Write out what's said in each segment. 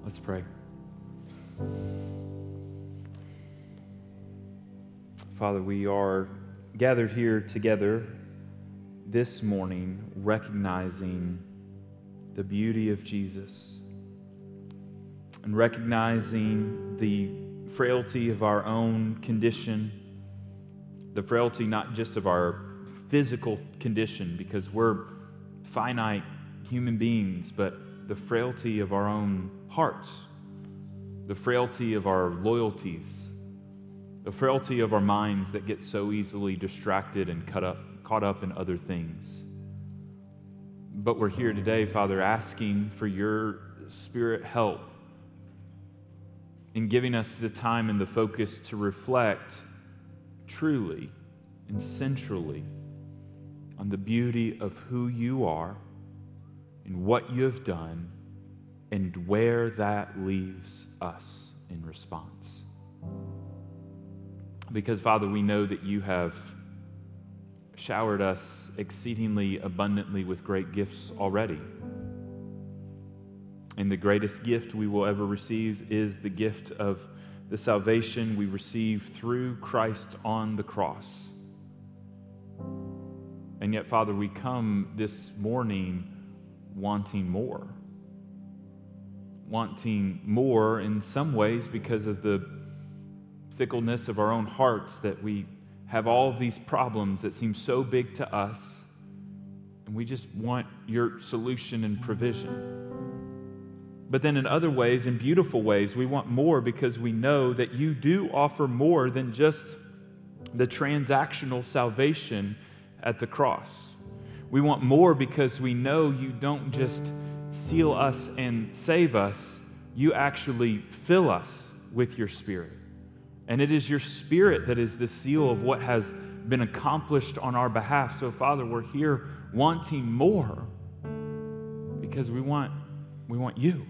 Let's pray. Father, we are gathered here together this morning recognizing the beauty of Jesus and recognizing the frailty of our own condition, the frailty not just of our physical condition because we're finite human beings, but the frailty of our own hearts, the frailty of our loyalties, the frailty of our minds that get so easily distracted and caught up in other things. But we're here today, Father, asking for your Spirit help in giving us the time and the focus to reflect truly and centrally on the beauty of who you are and what you have done and where that leaves us in response. Because, Father, we know that you have showered us exceedingly abundantly with great gifts already. And the greatest gift we will ever receive is the gift of the salvation we receive through Christ on the cross. And yet, Father, we come this morning wanting more. Wanting more in some ways because of the fickleness of our own hearts, that we have all of these problems that seem so big to us, and we just want your solution and provision. But then in other ways, in beautiful ways, we want more because we know that you do offer more than just the transactional salvation at the cross. We want more because we know you don't just seal us and save us, you actually fill us with your Spirit. And it is your Spirit that is the seal of what has been accomplished on our behalf. So, Father, we're here wanting more because we want you.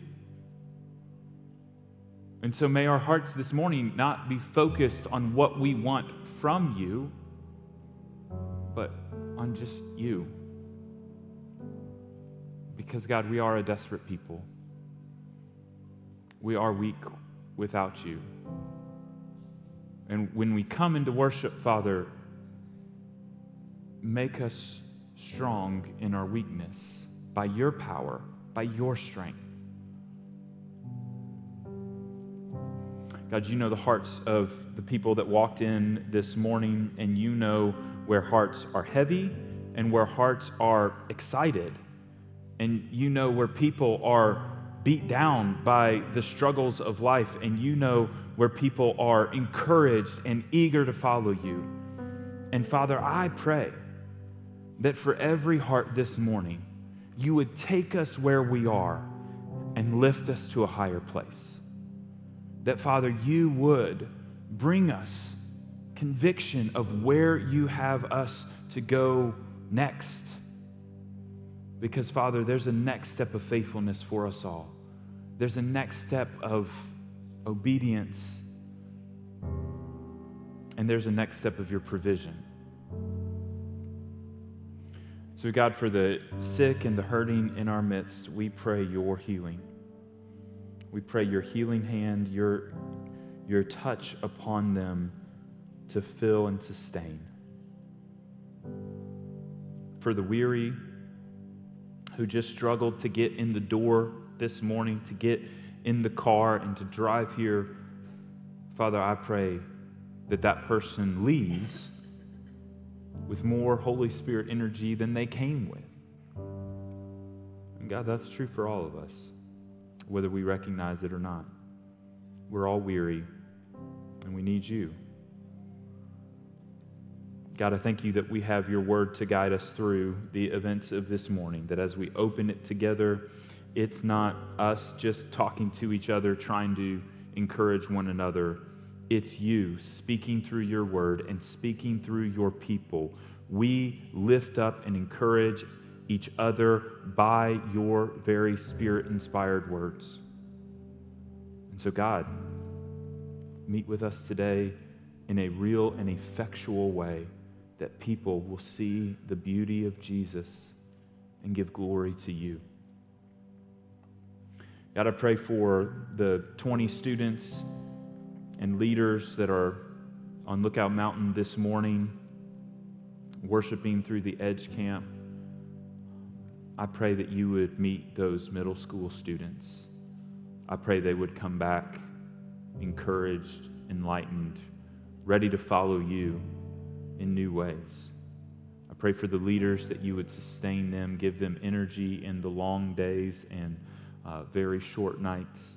And so may our hearts this morning not be focused on what we want from you, but on just you. Because, God, we are a desperate people. We are weak without you. And when we come into worship, Father, make us strong in our weakness by your power, by your strength. God, you know the hearts of the people that walked in this morning, and you know where hearts are heavy and where hearts are excited. And you know where people are beat down by the struggles of life, and you know where people are encouraged and eager to follow you. And Father, I pray that for every heart this morning, you would take us where we are and lift us to a higher place. That, Father, you would bring us conviction of where you have us to go next. Because, Father, there's a next step of faithfulness for us all. There's a next step of obedience. And there's a next step of your provision. So, God, for the sick and the hurting in our midst, we pray your healing. We pray your healing hand, your touch upon them to fill and sustain. For the weary who just struggled to get in the door this morning, to get in the car and to drive here, Father, I pray that that person leaves with more Holy Spirit energy than they came with. And God, that's true for all of us, whether we recognize it or not. We're all weary, and we need you. God, I thank you that we have your word to guide us through the events of this morning, that as we open it together, it's not us just talking to each other, trying to encourage one another. It's you speaking through your word and speaking through your people. We lift up and encourage each other by your very Spirit-inspired words. And so, God, meet with us today in a real and effectual way, that people will see the beauty of Jesus and give glory to you. God, I pray for the 20 students and leaders that are on Lookout Mountain this morning, worshiping through the Edge Camp. I pray that you would meet those middle school students. I pray they would come back encouraged, enlightened, ready to follow you in new ways. I pray for the leaders that you would sustain them, give them energy in the long days and very short nights.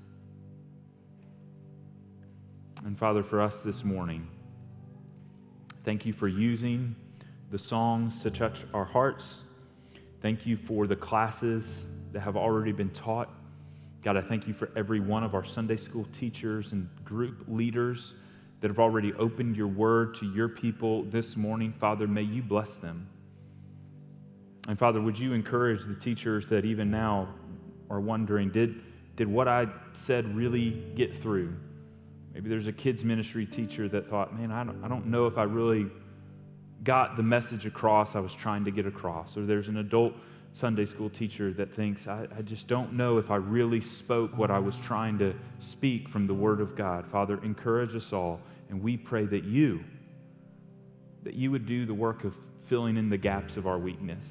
And Father, for us this morning, thank you for using the songs to touch our hearts. Thank you for the classes that have already been taught. God, I thank you for every one of our Sunday school teachers and group leaders that have already opened your word to your people this morning. Father, may you bless them. And Father, would you encourage the teachers that even now are wondering, did what I said really get through? Maybe there's a kids ministry teacher that thought, man, I don't know if I really got the message across I was trying to get across. Or there's an adult Sunday school teacher that thinks, I just don't know if I really spoke what I was trying to speak from the Word of God. Father, encourage us all, and we pray that you would do the work of filling in the gaps of our weakness.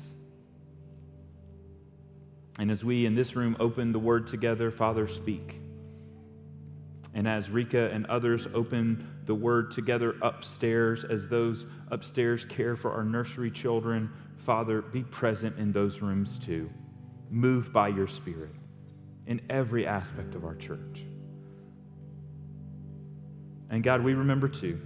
And as we in this room open the Word together, Father, speak. And as Rika and others open the Word together upstairs, as those upstairs care for our nursery children, Father, be present in those rooms too. Move by your Spirit in every aspect of our church. And God, we remember too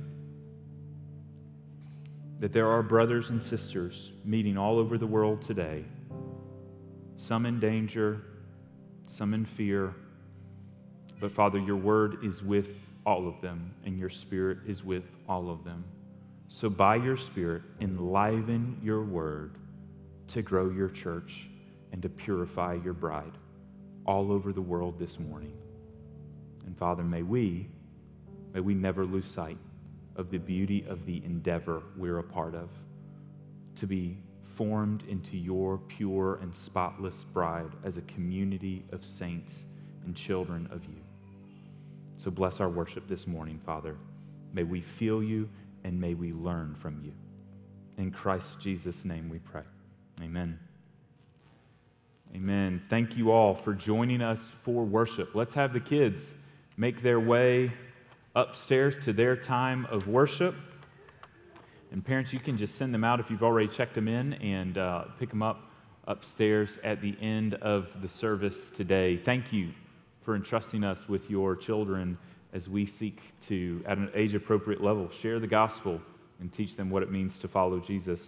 that there are brothers and sisters meeting all over the world today, some in danger, some in fear. But Father, your word is with all of them, and your Spirit is with all of them. So by your Spirit, enliven your word to grow your church and to purify your bride all over the world this morning. And Father, may we never lose sight of the beauty of the endeavor we're a part of, to be formed into your pure and spotless bride as a community of saints and children of you. So bless our worship this morning, Father. May we feel you and may we learn from you. In Christ Jesus' name we pray. Amen. Amen. Thank you all for joining us for worship. Let's have the kids make their way upstairs to their time of worship. And parents, you can just send them out if you've already checked them in and pick them up upstairs at the end of the service today. Thank you for entrusting us with your children as we seek to, at an age-appropriate level, share the gospel and teach them what it means to follow Jesus.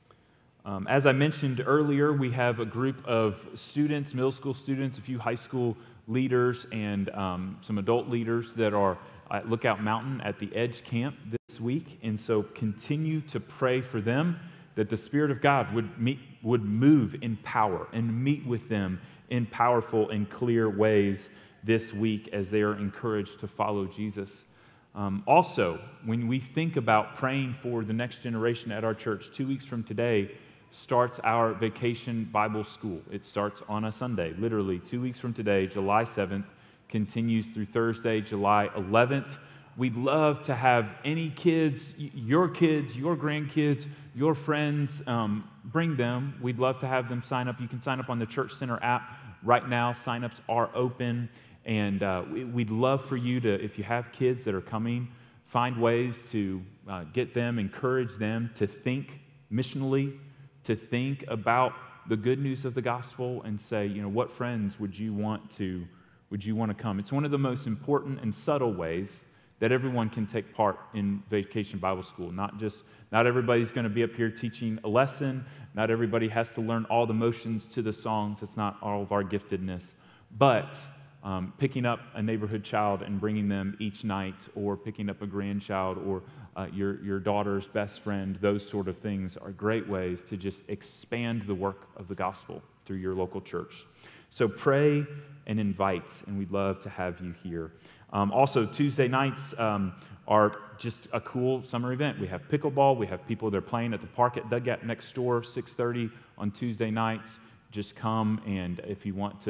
As I mentioned earlier, we have a group of students, middle school students, a few high school leaders, and some adult leaders that are at Lookout Mountain at the Edge Camp this week. And so continue to pray for them, that the Spirit of God would move in power and meet with them in powerful and clear ways this week as they are encouraged to follow Jesus. Also, when we think about praying for the next generation at our church, 2 weeks from today starts our Vacation Bible School. It starts on a Sunday, literally 2 weeks from today, July 7th, continues through Thursday, July 11th. We'd love to have any kids, your grandkids, your friends, bring them. We'd love to have them sign up. You can sign up on the Church Center app right now. Sign-ups are open, and we'd love for you to, if you have kids that are coming, find ways to get them, encourage them to think missionally, to think about the good news of the gospel and say, what friends would you want to come? It's one of the most important and subtle ways that everyone can take part in Vacation Bible School. Not everybody's going to be up here teaching a lesson. Not everybody has to learn all the motions to the songs. It's not all of our giftedness. But picking up a neighborhood child and bringing them each night, or picking up a grandchild, or your daughter's best friend, those sort of things are great ways to just expand the work of the gospel through your local church. So pray and invite, and we'd love to have you here. Also, Tuesday nights are just a cool summer event. We have pickleball. We have people that are playing at the park at Dug Gap next door, 6:30 on Tuesday nights. Just come, and if you want to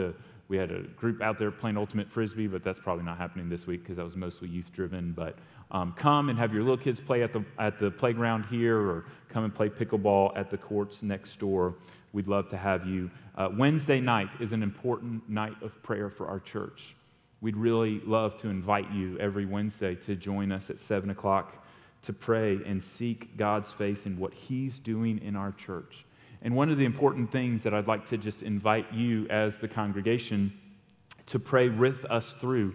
We had a group out there playing Ultimate Frisbee, but that's probably not happening this week because that was mostly youth-driven. But come and have your little kids play at the playground here, or come and play pickleball at the courts next door. We'd love to have you. Wednesday night is an important night of prayer for our church. We'd really love to invite you every Wednesday to join us at 7 o'clock to pray and seek God's face in what He's doing in our church. And one of the important things that I'd like to just invite you as the congregation to pray with us through.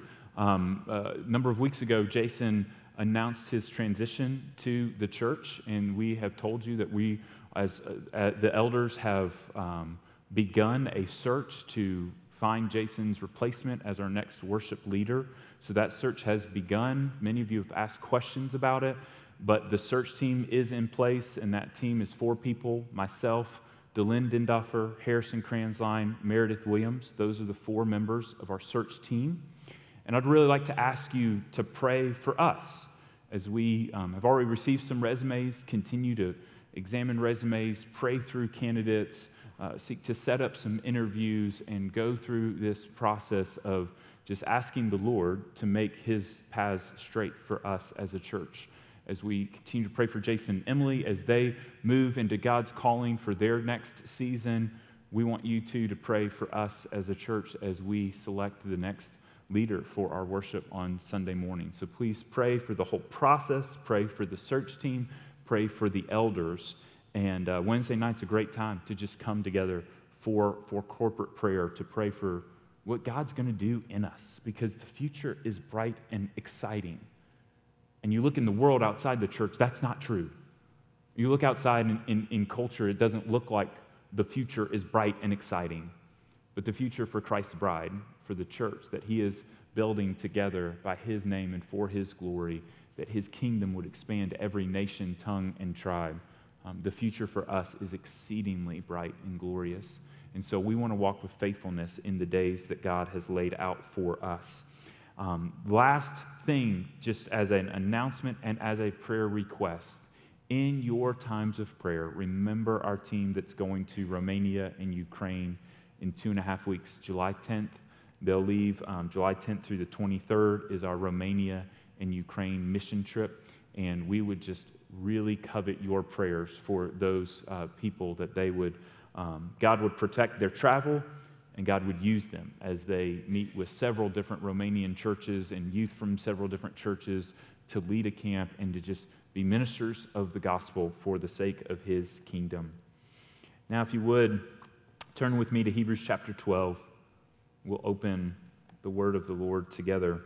A number of weeks ago, Jason announced his transition to the church, and we have told you that we, as the elders, have begun a search to find Jason's replacement as our next worship leader. So that search has begun. Many of you have asked questions about it, but the search team is in place, and that team is 4 people: myself, Delyn Dindoffer, Harrison Kranzline, Meredith Williams. Those are the 4 members of our search team. And I'd really like to ask you to pray for us as we have already received some resumes, continue to examine resumes, pray through candidates, seek to set up some interviews, and go through this process of just asking the Lord to make His paths straight for us as a church. As we continue to pray for Jason and Emily as they move into God's calling for their next season, we want you to pray for us as a church as we select the next leader for our worship on Sunday morning. So please pray for the whole process, pray for the search team, pray for the elders. And Wednesday night's a great time to just come together for corporate prayer, to pray for what God's going to do in us, because the future is bright and exciting. And you look in the world outside the church, that's not true. You look outside in culture, it doesn't look like the future is bright and exciting. But the future for Christ's bride, for the church that He is building together by His name and for His glory, that His kingdom would expand to every nation, tongue, and tribe. The future for us is exceedingly bright and glorious. And so we want to walk with faithfulness in the days that God has laid out for us. Last thing, just as an announcement and as a prayer request, in your times of prayer, remember our team that's going to Romania and Ukraine in 2.5 weeks. July 10th, they'll leave. July 10th through the 23rd is our Romania and Ukraine mission trip. And we would just really covet your prayers for those people, that they would, God would protect their travel, and God would use them as they meet with several different Romanian churches and youth from several different churches to lead a camp and to just be ministers of the gospel for the sake of His kingdom. Now, if you would, turn with me to Hebrews chapter 12. We'll open the word of the Lord together.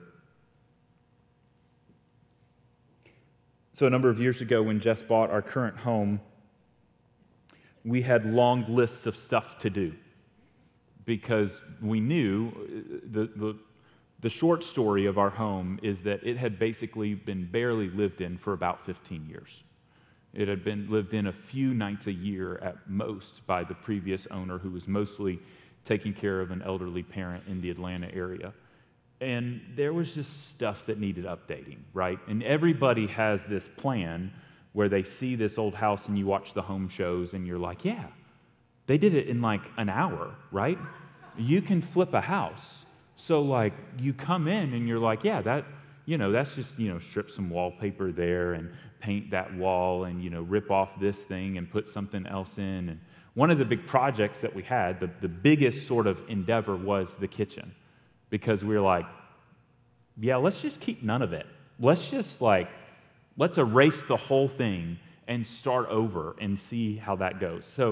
So a number of years ago, when Jess bought our current home, we had long lists of stuff to do because we knew the short story of our home is that it had basically been barely lived in for about 15 years. It had been lived in a few nights a year at most by the previous owner, who was mostly taking care of an elderly parent in the Atlanta area. And there was just stuff that needed updating, right? And everybody has this plan where they see this old house and you watch the home shows and you're like, yeah, they did it in like an hour, right? You can flip a house. So like you come in and you're like, yeah, that's just, strip some wallpaper there and paint that wall and, rip off this thing and put something else in. And one of the big projects that we had, the biggest sort of endeavor was the kitchen. Because we were like, yeah, let's just keep none of it. Let's erase the whole thing and start over and see how that goes. So,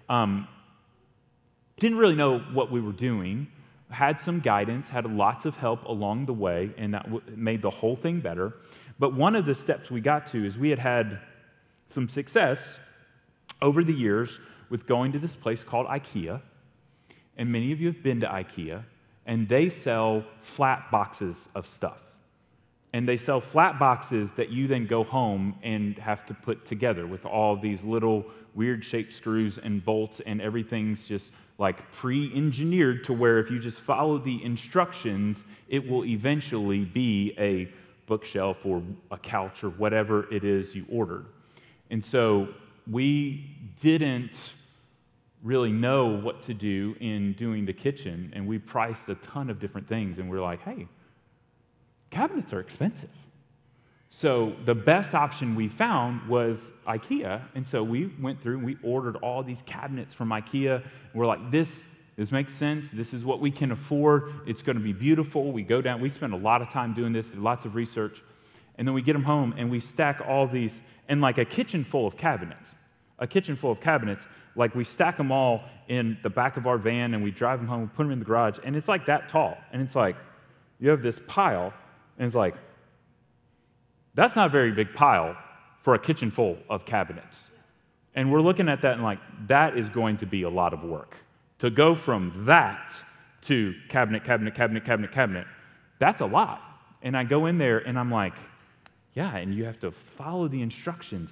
didn't really know what we were doing, had some guidance, had lots of help along the way, and that made the whole thing better. But one of the steps we got to is we had some success over the years with going to this place called IKEA. And many of you have been to IKEA. And they sell flat boxes of stuff. And they sell flat boxes that you then go home and have to put together with all these little weird shaped screws and bolts, and everything's just like pre-engineered to where if you just follow the instructions, it will eventually be a bookshelf or a couch or whatever it is you ordered. And so we didn't really know what to do in doing the kitchen, and we priced a ton of different things, and we're like, hey, cabinets are expensive. So the best option we found was IKEA, and so we went through and we ordered all these cabinets from IKEA, and we're like, this makes sense, this is what we can afford, it's going to be beautiful. We go down, we spend a lot of time doing this, did lots of research, and then we get them home and we stack all these, and like a kitchen full of cabinets, like we stack them all in the back of our van and we drive them home, we put them in the garage, and it's like that tall. And it's like, you have this pile, and it's like, that's not a very big pile for a kitchen full of cabinets. And we're looking at that and like, that is going to be a lot of work. To go from that to cabinet, that's a lot. And I go in there and I'm like, yeah, and you have to follow the instructions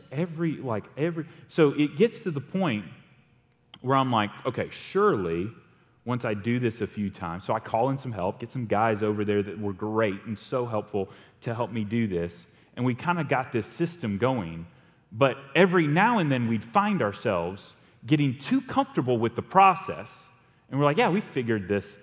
so it gets to the point where I'm like, okay, surely once I do this a few times, so I call in some help, get some guys over there that were great and so helpful to help me do this, and we kind of got this system going, but every now and then we'd find ourselves getting too comfortable with the process, and we're like, yeah, we figured this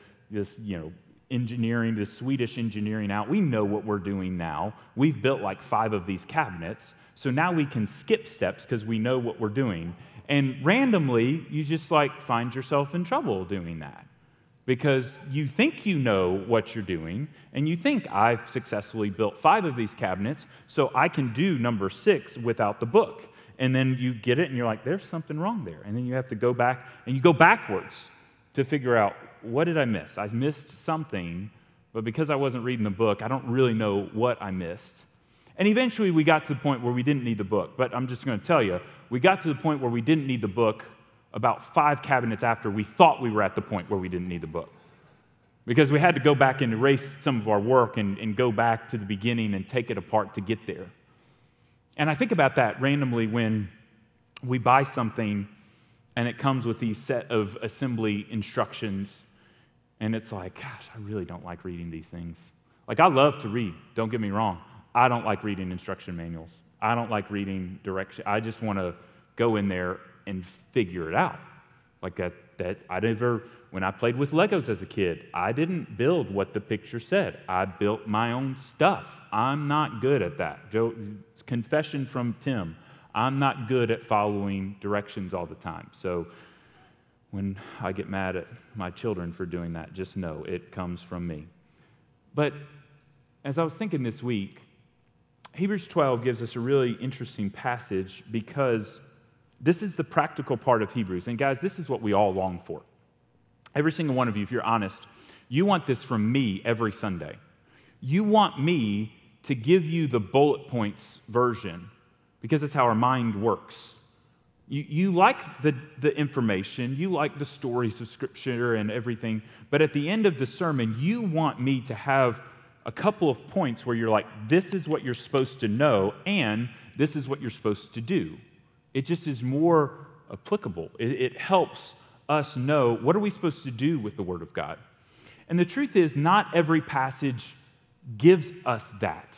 engineering, this Swedish engineering out. We know what we're doing now. We've built like 5 of these cabinets, so now we can skip steps because we know what we're doing. And randomly, you just like find yourself in trouble doing that because you think you know what you're doing, and you think I've successfully built 5 of these cabinets, so I can do number 6 without the book. And then you get it, and you're like, there's something wrong there. And then you have to go back, and you go backwards to figure out, what did I miss? I missed something, but because I wasn't reading the book, I don't really know what I missed. And eventually we got to the point where we didn't need the book. But I'm just going to tell you, we got to the point where we didn't need the book about 5 cabinets after we thought we were at the point where we didn't need the book. Because we had to go back and erase some of our work and go back to the beginning and take it apart to get there. And I think about that randomly when we buy something and it comes with these set of assembly instructions, and it's like, gosh, I really don't like reading these things. Like, I love to read, don't get me wrong. I don't like reading instruction manuals. I don't like reading direction. I just want to go in there and figure it out. Like when I played with Legos as a kid, I didn't build what the picture said. I built my own stuff. I'm not good at that. Confession from Tim. I'm not good at following directions all the time. So when I get mad at my children for doing that, just know it comes from me. But as I was thinking this week, Hebrews 12 gives us a really interesting passage because this is the practical part of Hebrews. And guys, this is what we all long for. Every single one of you, if you're honest, you want this from me every Sunday. You want me to give you the bullet points version because that's how our mind works. You like the information, you like the stories of Scripture and everything, but at the end of the sermon, you want me to have a couple of points where you're like, this is what you're supposed to know, and this is what you're supposed to do. It just is more applicable. It helps us know what are we supposed to do with the Word of God. And the truth is, not every passage gives us that.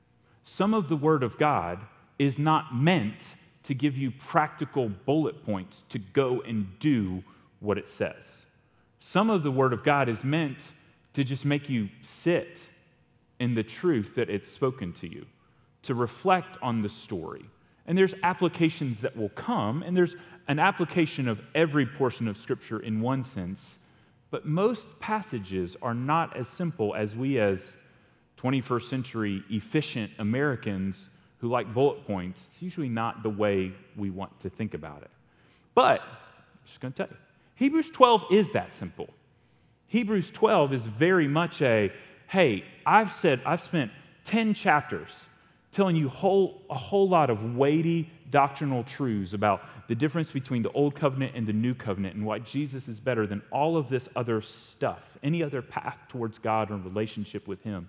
Some of the Word of God is not meant to give you practical bullet points to go and do what it says. Some of the Word of God is meant to just make you sit in the truth that it's spoken to you, to reflect on the story. And there's applications that will come, and there's an application of every portion of Scripture in one sense, but most passages are not as simple as we as 21st century efficient Americans who like bullet points. It's usually not the way we want to think about it. But, I'm just going to tell you, Hebrews 12 is that simple. Hebrews 12 is very much hey, I've spent 10 chapters telling you a whole lot of weighty doctrinal truths about the difference between the Old Covenant and the New Covenant and why Jesus is better than all of this other stuff, any other path towards God or relationship with Him.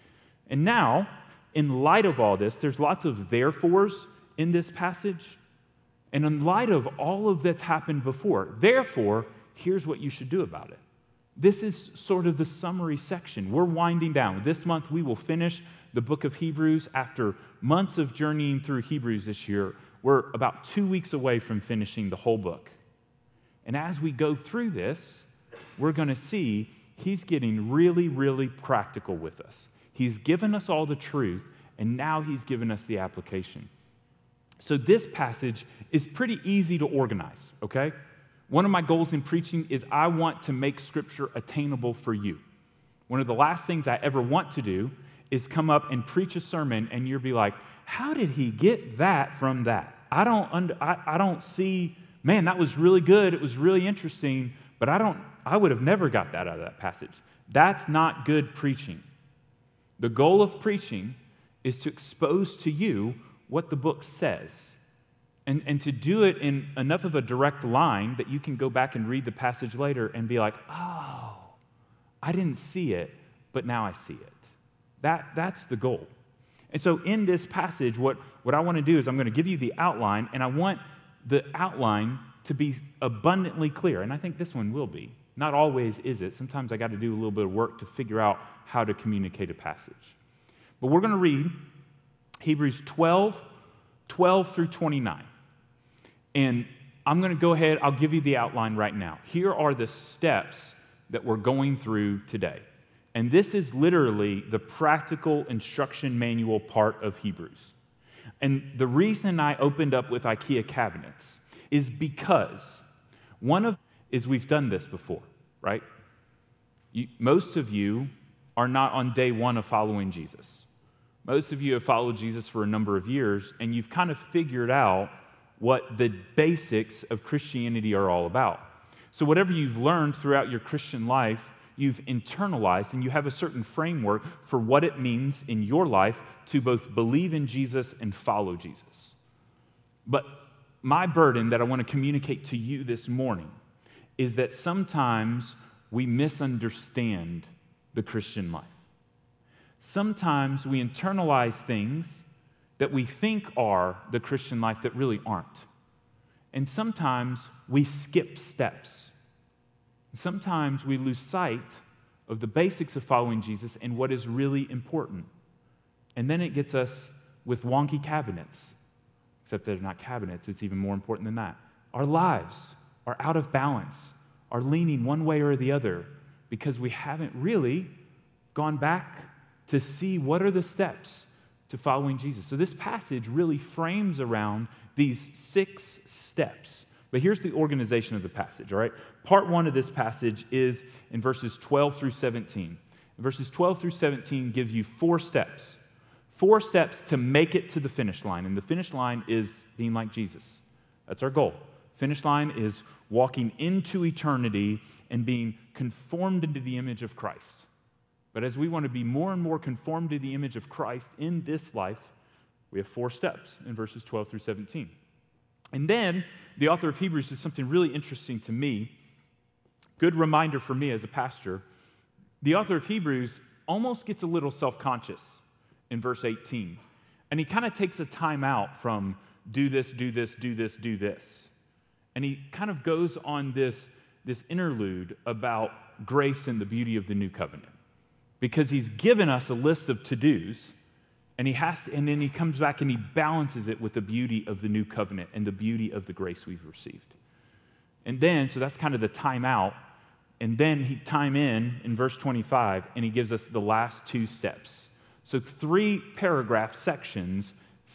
And now, in light of all this, there's lots of therefores in this passage. And in light of all of that's happened before, therefore, here's what you should do about it. This is sort of the summary section. We're winding down. This month, we will finish the book of Hebrews. After months of journeying through Hebrews this year, we're about 2 weeks away from finishing the whole book. And as we go through this, we're going to see he's getting really, really practical with us. He's given us all the truth, and now he's given us the application. So this passage is pretty easy to organize, okay? One of my goals in preaching is I want to make Scripture attainable for you. One of the last things I ever want to do is come up and preach a sermon and you'll be like, how did he get that from that? I don't see, man, that was really good. It was really interesting, but I would have never got that out of that passage. That's not good preaching. The goal of preaching is to expose to you what the book says and to do it in enough of a direct line that you can go back and read the passage later and be like, oh, I didn't see it, but now I see it. That's the goal. And so in this passage, what I want to do is I'm going to give you the outline, and I want the outline to be abundantly clear. And I think this one will be. Not always is it. Sometimes I got to do a little bit of work to figure out how to communicate a passage. But we're going to read Hebrews 12 through 29. And I'm going to go ahead, I'll give you the outline right now. Here are the steps that we're going through today. And this is literally the practical instruction manual part of Hebrews. And the reason I opened up with IKEA cabinets is because we've done this before, right? Most of you are not on day one of following Jesus. Most of you have followed Jesus for a number of years, and you've kind of figured out what the basics of Christianity are all about. So whatever you've learned throughout your Christian life, you've internalized, and you have a certain framework for what it means in your life to both believe in Jesus and follow Jesus. But my burden that I want to communicate to you this morning is that sometimes we misunderstand the Christian life. Sometimes we internalize things that we think are the Christian life that really aren't. And sometimes we skip steps. Sometimes we lose sight of the basics of following Jesus and what is really important. And then it gets us with wonky cabinets. Except they're not cabinets, it's even more important than that. Our lives are out of balance, are leaning one way or the other because we haven't really gone back to see what are the steps to following Jesus. So this passage really frames around these 6 steps. But here's the organization of the passage, all right? Part 1 of this passage is in verses 12 through 17. Verses 12 through 17 gives you 4 steps. 4 steps to make it to the finish line. And the finish line is being like Jesus. That's our goal. Finish line is walking into eternity and being conformed into the image of Christ. But as we want to be more and more conformed to the image of Christ in this life, we have 4 steps in verses 12 through 17. And then the author of Hebrews does something really interesting to me, good reminder for me as a pastor. The author of Hebrews almost gets a little self-conscious in verse 18. And he kind of takes a time out from do this, do this, do this, do this. And he kind of goes on this interlude about grace and the beauty of the new covenant. Because he's given us a list of to-dos, and then he comes back and he balances it with the beauty of the new covenant and the beauty of the grace we've received. And then, so that's kind of the time out, and then he time in verse 25, and he gives us the last 2 steps. So 3 paragraph sections,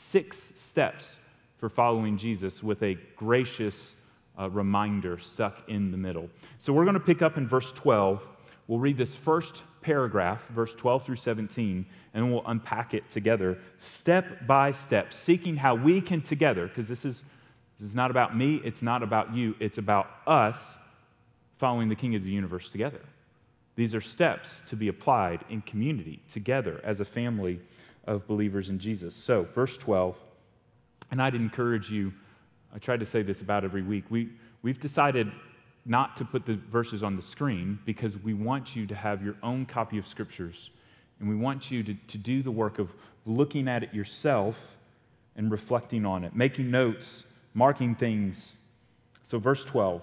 6 steps for following Jesus with a gracious reminder stuck in the middle. So we're going to pick up in verse 12. We'll read this first paragraph, verse 12 through 17, and we'll unpack it together, step by step, seeking how we can together, because this is not about me, it's not about you, it's about us following the King of the universe together. These are steps to be applied in community, together, as a family of believers in Jesus. So, verse 12, and I'd encourage you, I try to say this about every week, we've decided not to put the verses on the screen because we want you to have your own copy of Scriptures, and we want you to do the work of looking at it yourself and reflecting on it, making notes, marking things. So verse 12.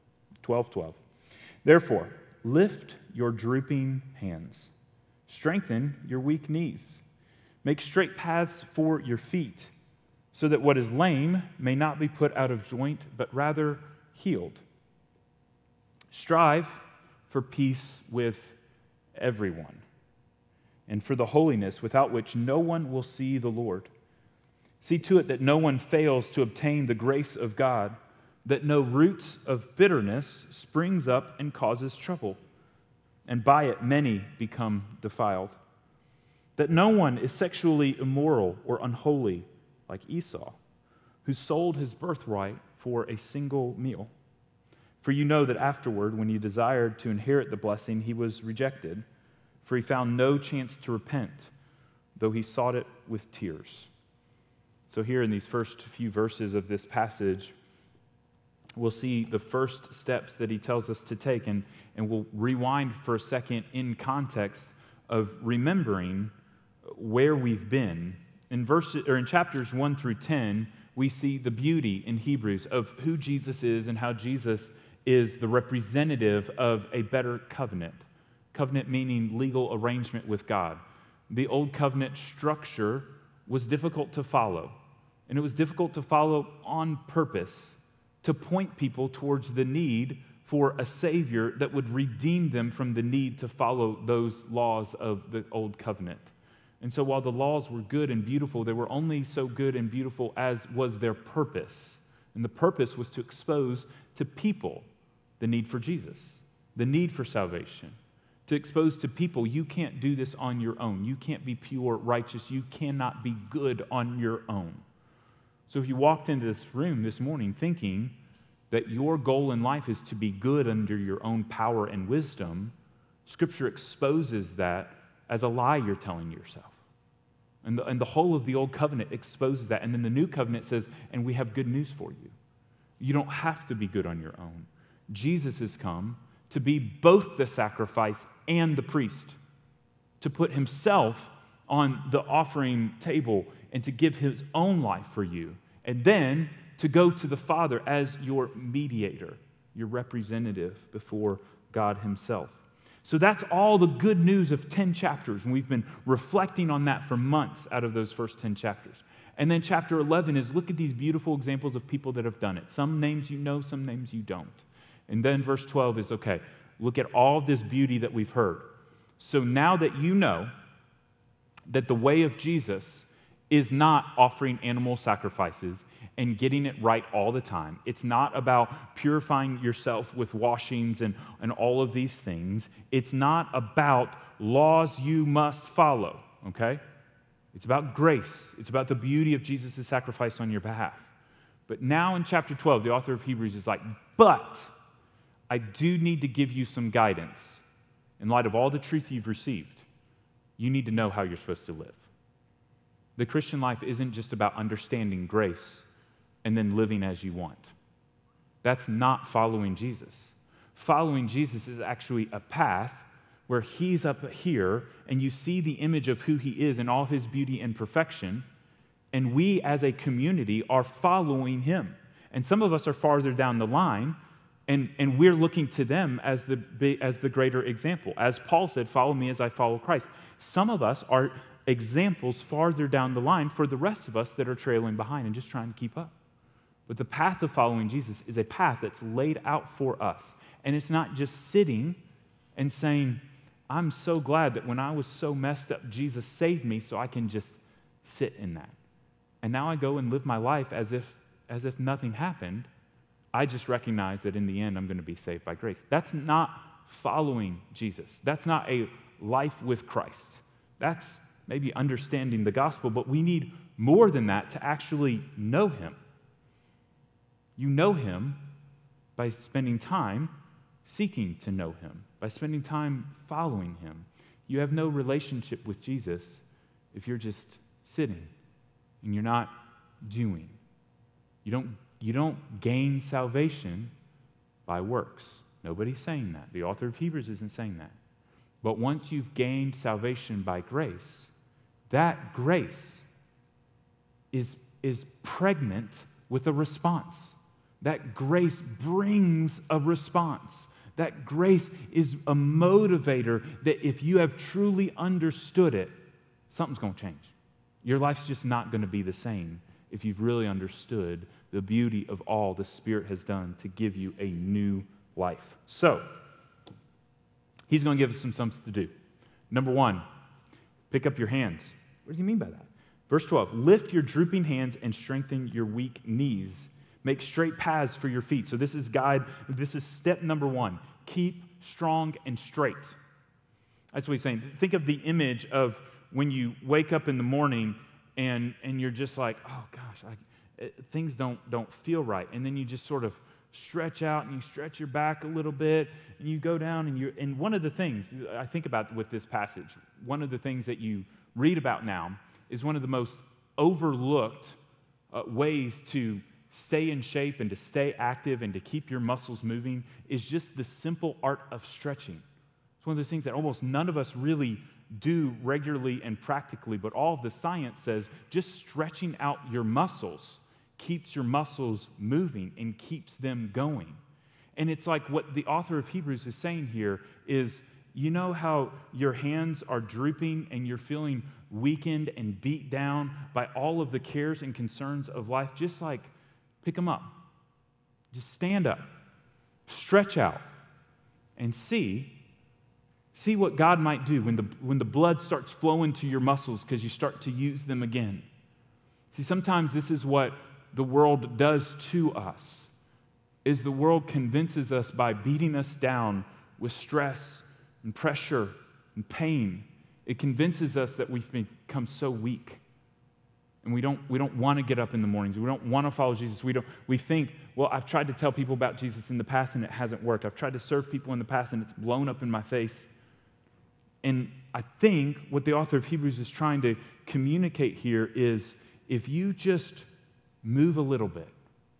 Therefore, lift your drooping hands, strengthen your weak knees, make straight paths for your feet, so that what is lame may not be put out of joint, but rather healed. Strive for peace with everyone, and for the holiness without which no one will see the Lord. See to it that no one fails to obtain the grace of God, that no roots of bitterness springs up and causes trouble, and by it many become defiled. That no one is sexually immoral or unholy like Esau, who sold his birthright for a single meal. For you know that afterward, when he desired to inherit the blessing, he was rejected, for he found no chance to repent, though he sought it with tears. So here in these first few verses of this passage, we'll see the first steps that he tells us to take, and we'll rewind for a second in context of remembering where we've been. In chapters 1 through 10, we see the beauty in Hebrews of who Jesus is and how Jesus is the representative of a better covenant. Covenant meaning legal arrangement with God. The old covenant structure was difficult to follow, and it was difficult to follow on purpose to point people towards the need for a Savior that would redeem them from the need to follow those laws of the old covenant. And so while the laws were good and beautiful, they were only so good and beautiful as was their purpose. And the purpose was to expose to people the need for Jesus, the need for salvation. To expose to people, you can't do this on your own. You can't be pure, righteous. You cannot be good on your own. So if you walked into this room this morning thinking that your goal in life is to be good under your own power and wisdom, Scripture exposes that as a lie you're telling yourself. And the whole of the Old Covenant exposes that. And then the New Covenant says, and we have good news for you. You don't have to be good on your own. Jesus has come to be both the sacrifice and the priest, to put himself on the offering table and to give his own life for you, and then to go to the Father as your mediator, your representative before God himself. So that's all the good news of 10 chapters, and we've been reflecting on that for months out of those first 10 chapters. And then chapter 11 is look at these beautiful examples of people that have done it. Some names you know, some names you don't. And then verse 12 is, okay, look at all this beauty that we've heard. So now that you know that the way of Jesus is not offering animal sacrifices and getting it right all the time. It's not about purifying yourself with washings and all of these things. It's not about laws you must follow, okay? It's about grace. It's about the beauty of Jesus' sacrifice on your behalf. But now in chapter 12, the author of Hebrews is like, but I do need to give you some guidance. In light of all the truth you've received, you need to know how you're supposed to live. The Christian life isn't just about understanding grace and then living as you want. That's not following Jesus. Following Jesus is actually a path where he's up here and you see the image of who he is in all his beauty and perfection, and we as a community are following him. And some of us are farther down the line, and we're looking to them as the greater example. As Paul said, follow me as I follow Christ. Some of us are examples farther down the line for the rest of us that are trailing behind and just trying to keep up. But the path of following Jesus is a path that's laid out for us. And it's not just sitting and saying, I'm so glad that when I was so messed up, Jesus saved me so I can just sit in that. And now I go and live my life as if nothing happened. I just recognize that in the end I'm going to be saved by grace. That's not following Jesus. That's not a life with Christ. That's maybe understanding the gospel, but we need more than that to actually know him. You know him by spending time seeking to know him, by spending time following him. You have no relationship with Jesus if you're just sitting and you're not doing. You don't gain salvation by works. Nobody's saying that. The author of Hebrews isn't saying that. But once you've gained salvation by grace, that grace is pregnant with a response. That grace brings a response. That grace is a motivator that if you have truly understood it, something's going to change. Your life's just not going to be the same if you've really understood the beauty of all the Spirit has done to give you a new life. So, he's going to give us something to do. Number one, pick up your hands. What does he mean by that? Verse 12, lift your drooping hands and strengthen your weak knees. Make straight paths for your feet. So this is step number one. Keep strong and straight. That's what he's saying. Think of the image of when you wake up in the morning and you're just like, oh gosh, things don't feel right. And then you just sort of stretch out and you stretch your back a little bit and you go down and one of the things I think about with this passage, one of the things that you read about now is one of the most overlooked ways to stay in shape and to stay active and to keep your muscles moving is just the simple art of stretching. It's one of those things that almost none of us really do regularly and practically, but all of the science says just stretching out your muscles keeps your muscles moving and keeps them going. And it's like what the author of Hebrews is saying here is, you know how your hands are drooping and you're feeling weakened and beat down by all of the cares and concerns of life? Just like pick them up. Just stand up. Stretch out. And see what God might do when the blood starts flowing to your muscles because you start to use them again. See, sometimes this is what the world does to us, is the world convinces us by beating us down with stress and pressure and pain. It convinces us that we've become so weak. And we don't want to get up in the mornings. We don't want to follow Jesus. We think, well, I've tried to tell people about Jesus in the past and it hasn't worked. I've tried to serve people in the past and it's blown up in my face. And I think what the author of Hebrews is trying to communicate here is if you just move a little bit,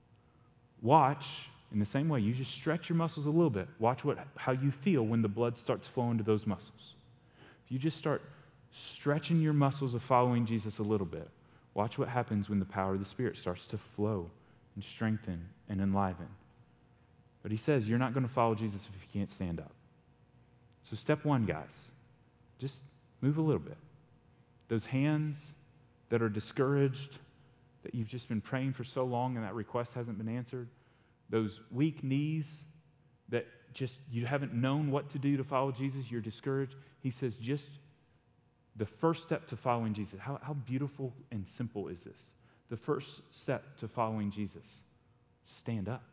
watch in the same way, you just stretch your muscles a little bit. Watch how you feel when the blood starts flowing to those muscles. If you just start stretching your muscles of following Jesus a little bit, watch what happens when the power of the Spirit starts to flow and strengthen and enliven. But he says you're not going to follow Jesus if you can't stand up. So step one, guys, just move a little bit. Those hands that are discouraged, that you've just been praying for so long and that request hasn't been answered, those weak knees that just you haven't known what to do to follow Jesus, you're discouraged. He says just the first step to following Jesus. How beautiful and simple is this? The first step to following Jesus, stand up.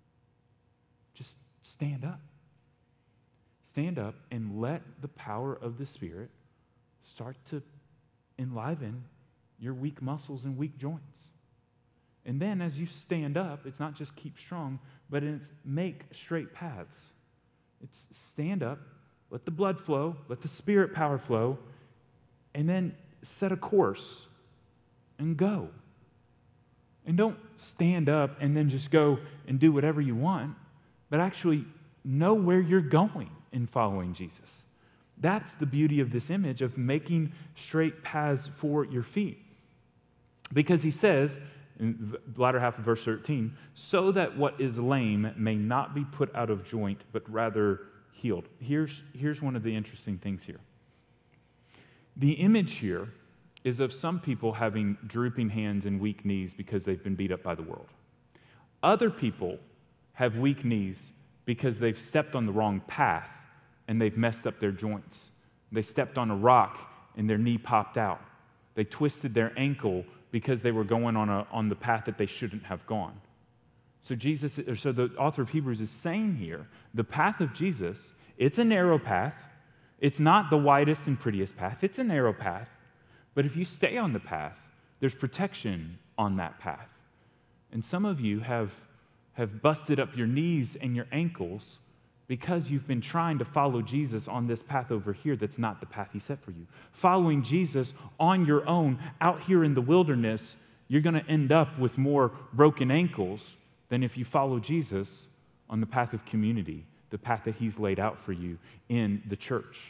Just stand up. Stand up and let the power of the Spirit start to enliven your weak muscles and weak joints. And then as you stand up, it's not just keep strong, but it's make straight paths. It's stand up, let the blood flow, let the Spirit power flow, and then set a course and go. And don't stand up and then just go and do whatever you want, but actually know where you're going in following Jesus. That's the beauty of this image of making straight paths for your feet. Because he says, in the latter half of verse 13, so that what is lame may not be put out of joint, but rather healed. Here's one of the interesting things here. The image here is of some people having drooping hands and weak knees because they've been beat up by the world. Other people have weak knees because they've stepped on the wrong path and they've messed up their joints. They stepped on a rock and their knee popped out. They twisted their ankle because they were going on the path that they shouldn't have gone. So the author of Hebrews is saying here, the path of Jesus, it's a narrow path. It's not the widest and prettiest path. It's a narrow path. But if you stay on the path, there's protection on that path. And some of you have busted up your knees and your ankles because you've been trying to follow Jesus on this path over here that's not the path he set for you. Following Jesus on your own out here in the wilderness, you're going to end up with more broken ankles than if you follow Jesus on the path of community, the path that he's laid out for you in the church.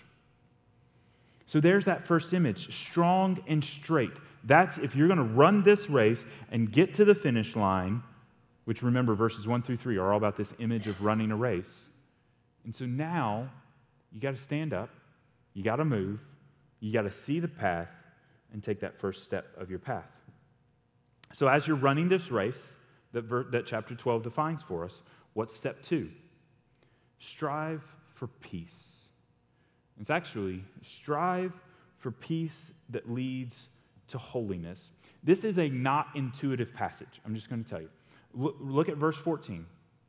So there's that first image, strong and straight. That's if you're going to run this race and get to the finish line, which remember verses 1 through 3 are all about this image of running a race. And so now you got to stand up, you got to move, you got to see the path and take that first step of your path. So as you're running this race that chapter 12 defines for us, what's step 2? strive for peace. It's actually strive for peace that leads to holiness. This is a not intuitive passage. I'm just going to tell you. Look at verse 14.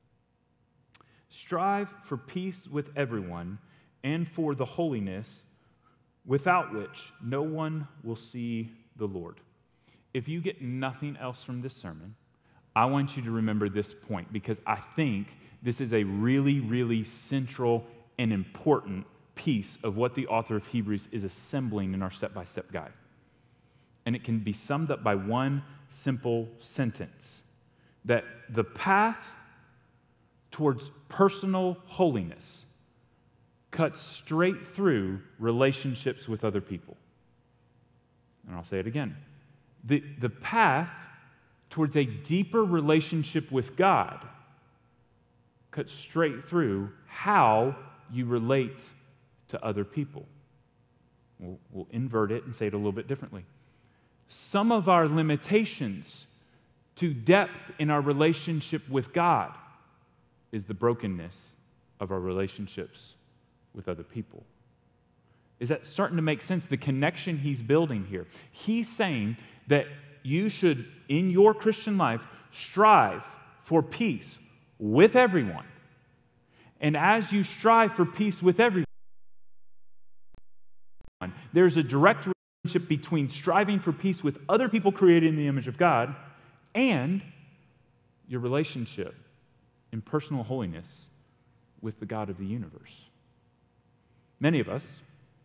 Strive for peace with everyone and for the holiness without which no one will see the Lord. If you get nothing else from this sermon, I want you to remember this point, because I think this is a really, really central and important piece of what the author of Hebrews is assembling in our step-by-step guide. And it can be summed up by one simple sentence, that the path towards personal holiness cuts straight through relationships with other people. And I'll say it again. The path towards a deeper relationship with God cuts straight through how you relate to other people. We'll invert it and say it a little bit differently. Some of our limitations to depth in our relationship with God is the brokenness of our relationships with other people. Is that starting to make sense? The connection he's building here. He's saying that you should, in your Christian life, strive for peace with everyone. And as you strive for peace with everyone, there's a direct relationship between striving for peace with other people created in the image of God and your relationship in personal holiness with the God of the universe. Many of us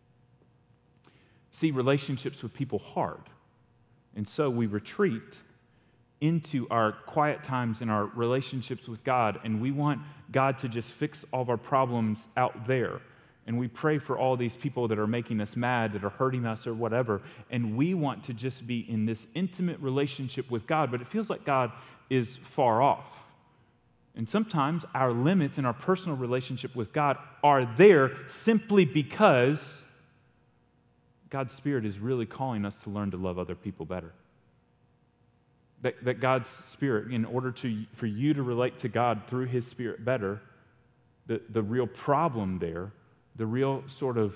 see relationships with people hard, and so we retreat into our quiet times in our relationships with God, and we want God to just fix all of our problems out there. And we pray for all these people that are making us mad, that are hurting us or whatever, and we want to just be in this intimate relationship with God, but it feels like God is far off. And sometimes our limits in our personal relationship with God are there simply because God's Spirit is really calling us to learn to love other people better. That God's Spirit, in order for you to relate to God through His Spirit better, the real problem there, the real sort of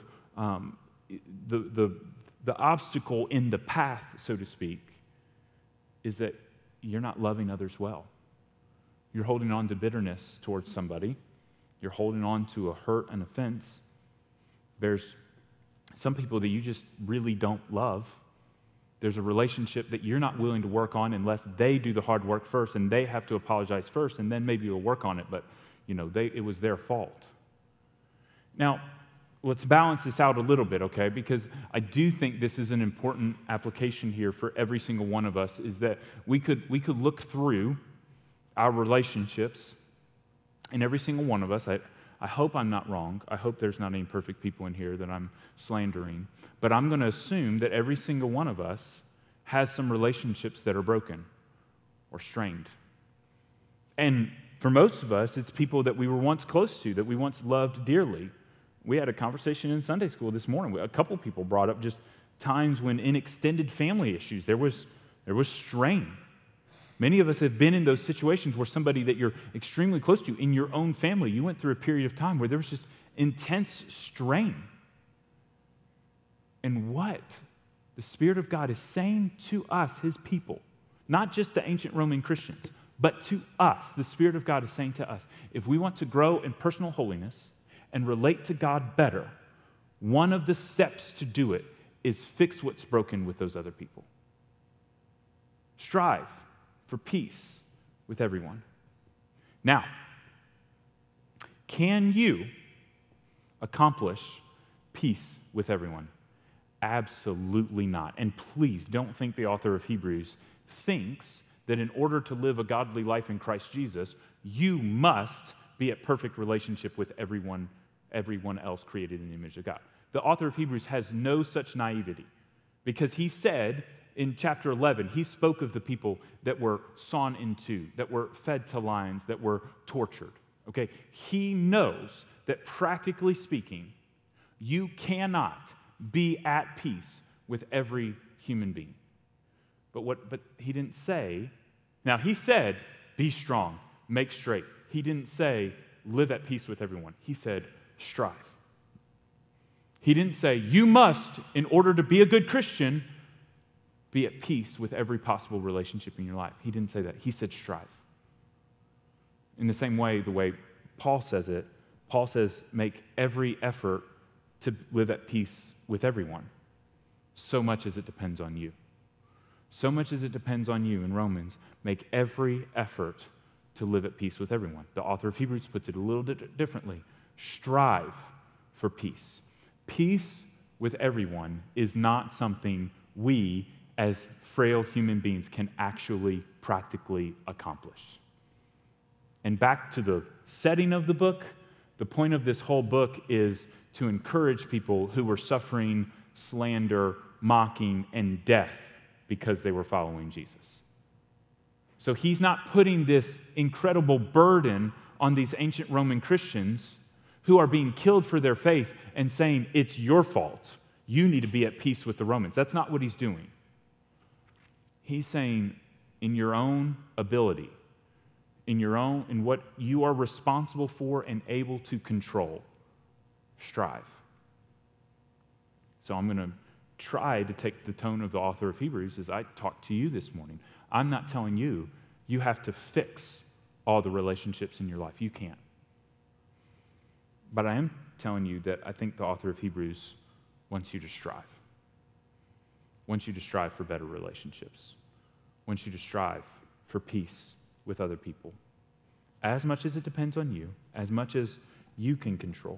the obstacle in the path, so to speak, is that you're not loving others well. You're holding on to bitterness towards somebody. You're holding on to a hurt, an offense. There's some people that you just really don't love. There's a relationship that you're not willing to work on unless they do the hard work first, and they have to apologize first, and then maybe you'll work on it, but it was their fault. Now, let's balance this out a little bit, okay? Because I do think this is an important application here for every single one of us, is that we could look through our relationships, and every single one of us, I hope I'm not wrong. I hope there's not any perfect people in here that I'm slandering. But I'm going to assume that every single one of us has some relationships that are broken or strained. And for most of us, it's people that we were once close to, that we once loved dearly. We had a conversation in Sunday school this morning. A couple people brought up just times when in extended family issues, there was strain. Many of us have been in those situations where somebody that you're extremely close to in your own family, you went through a period of time where there was just intense strain. And what the Spirit of God is saying to us, His people, not just the ancient Roman Christians, but to us, the Spirit of God is saying to us, if we want to grow in personal holiness and relate to God better, one of the steps to do it is fix what's broken with those other people. Strive for peace with everyone. Now, can you accomplish peace with everyone? Absolutely not. And please don't think the author of Hebrews thinks that in order to live a godly life in Christ Jesus, you must be at perfect relationship with everyone else created in the image of God. The author of Hebrews has no such naivety, because he said in chapter 11, he spoke of the people that were sawn in two, that were fed to lions, that were tortured. Okay? He knows that practically speaking, you cannot be at peace with every human being. But he didn't say, now he said, be strong, make straight. He didn't say, live at peace with everyone. He said, strive. He didn't say, you must, in order to be a good Christian, be at peace with every possible relationship in your life. He didn't say that. He said, strive. In the same way, the way Paul says it, Paul says, make every effort to live at peace with everyone, so much as it depends on you. So much as it depends on you in Romans, make every effort to live at peace with everyone. The author of Hebrews puts it a little bit differently. Strive for peace. Peace with everyone is not something we, as frail human beings, can actually practically accomplish. And back to the setting of the book, the point of this whole book is to encourage people who were suffering slander, mocking, and death because they were following Jesus. So he's not putting this incredible burden on these ancient Roman Christians who are being killed for their faith and saying, it's your fault. You need to be at peace with the Romans. That's not what he's doing. He's saying, in your own ability, in what you are responsible for and able to control, strive. So I'm going to try to take the tone of the author of Hebrews as I talk to you this morning. I'm not telling you you have to fix all the relationships in your life. You can't. But I am telling you that I think the author of Hebrews wants you to strive. Wants you to strive for better relationships. Wants you to strive for peace with other people. As much as it depends on you, as much as you can control.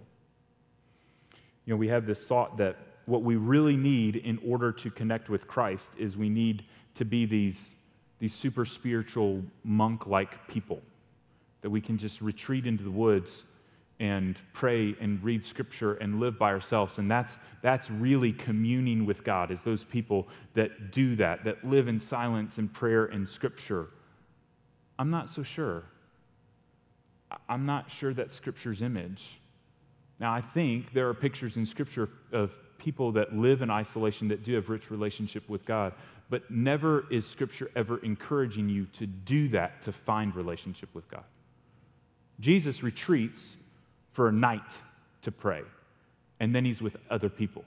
You know, we have this thought that what we really need in order to connect with Christ is we need to be these super spiritual monk-like people, that we can just retreat into the woods and pray and read Scripture and live by ourselves. And that's really communing with God, is those people that do that live in silence and prayer and Scripture. I'm not so sure. I'm not sure that's Scripture's image. Now, I think there are pictures in Scripture of people that live in isolation that do have rich relationship with God, but never is Scripture ever encouraging you to do that to find relationship with God. Jesus retreats for a night to pray, and then he's with other people.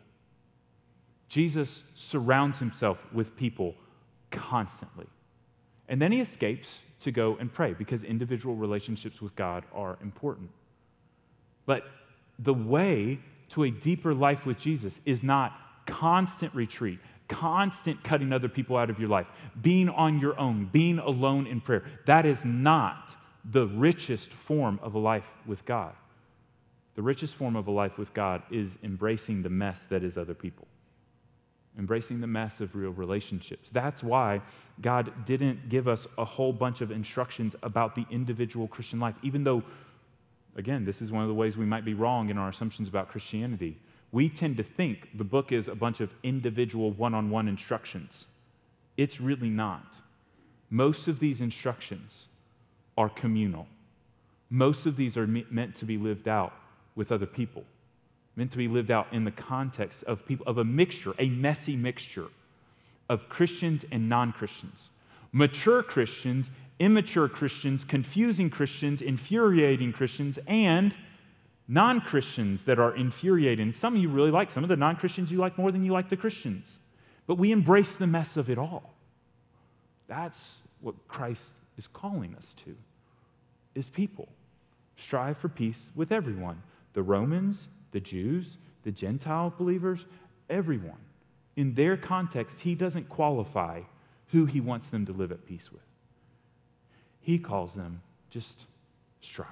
Jesus surrounds himself with people constantly, and then he escapes to go and pray because individual relationships with God are important. But the way to a deeper life with Jesus is not constant retreat, constant cutting other people out of your life, being on your own, being alone in prayer. That is not the richest form of a life with God. The richest form of a life with God is embracing the mess that is other people, embracing the mess of real relationships. That's why God didn't give us a whole bunch of instructions about the individual Christian life, even though, again, this is one of the ways we might be wrong in our assumptions about Christianity. We tend to think the book is a bunch of individual one-on-one instructions. It's really not. Most of these instructions are communal. Most of these are meant to be lived out with other people, meant to be lived out in the context of people, of a mixture, a messy mixture of Christians and non-Christians. Mature Christians, immature Christians, confusing Christians, infuriating Christians, and non-Christians that are infuriating. Some of you really like, some of the non-Christians you like more than you like the Christians. But we embrace the mess of it all. That's what Christ is calling us to, is people. Strive for peace with everyone. The Romans, the Jews, the Gentile believers, everyone. In their context, he doesn't qualify who he wants them to live at peace with. He calls them just strive.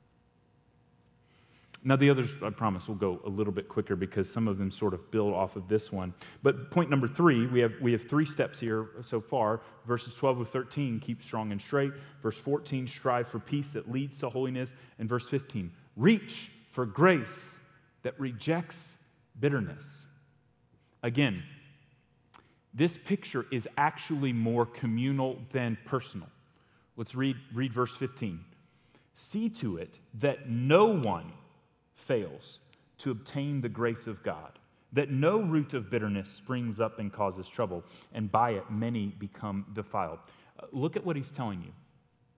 Now, the others, I promise, will go a little bit quicker because some of them sort of build off of this one. But point number 3, we have 3 steps here so far. Verses 12 to 13, keep strong and straight. Verse 14, strive for peace that leads to holiness. And verse 15, reach for grace that rejects bitterness. Again, this picture is actually more communal than personal. Let's read verse 15. See to it that no one fails to obtain the grace of God, that no root of bitterness springs up and causes trouble, and by it many become defiled. Look at what he's telling you.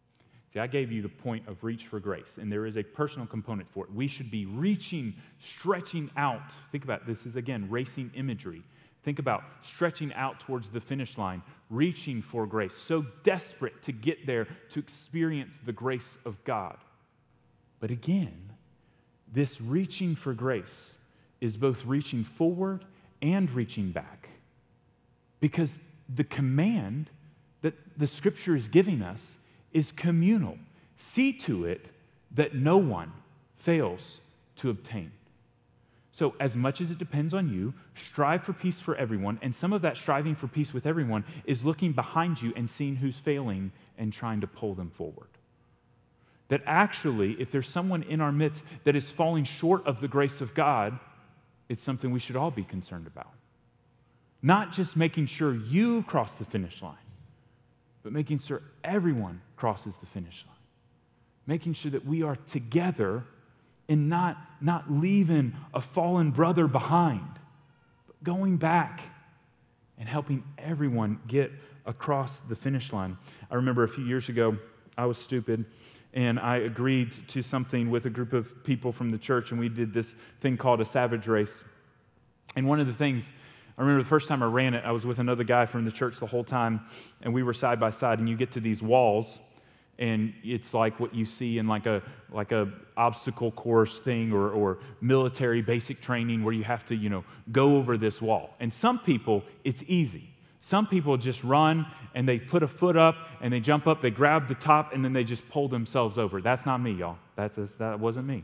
See, I gave you the point of reach for grace, and there is a personal component for it. We should be reaching, stretching out. Think about this is, again, racing imagery. Think about stretching out towards the finish line, reaching for grace, so desperate to get there to experience the grace of God. But again, this reaching for grace is both reaching forward and reaching back. Because the command that the Scripture is giving us is communal. See to it that no one fails to obtain. So as much as it depends on you, strive for peace for everyone, and some of that striving for peace with everyone is looking behind you and seeing who's failing and trying to pull them forward. That actually, if there's someone in our midst that is falling short of the grace of God, it's something we should all be concerned about. Not just making sure you cross the finish line, but making sure everyone crosses the finish line. Making sure that we are together and not leaving a fallen brother behind, but going back and helping everyone get across the finish line. I remember a few years ago, I was stupid, and I agreed to something with a group of people from the church, and we did this thing called a Savage Race. And one of the things, I remember the first time I ran it, I was with another guy from the church the whole time, and we were side by side, and you get to these walls, and it's like what you see in like a obstacle course thing or military basic training where you have to, go over this wall. And some people, it's easy. Some people just run, and they put a foot up, and they jump up, they grab the top, and then they just pull themselves over. That's not me, y'all. That wasn't me.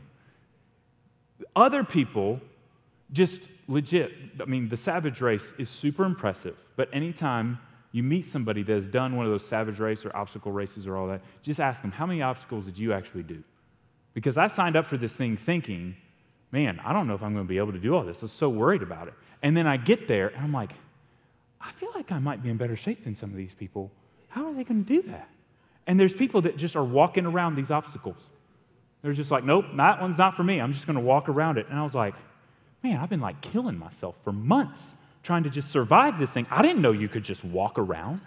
Other people just legit, the Savage Race is super impressive, but anytime you meet somebody that has done one of those Savage Race or obstacle races or all that, just ask them, how many obstacles did you actually do? Because I signed up for this thing thinking, man, I don't know if I'm going to be able to do all this. I was so worried about it. And then I get there, and I'm like, I feel like I might be in better shape than some of these people. How are they going to do that? And there's people that just are walking around these obstacles. They're just like, nope, that one's not for me. I'm just going to walk around it. And I was like, man, I've been like killing myself for months trying to just survive this thing. I didn't know you could just walk around.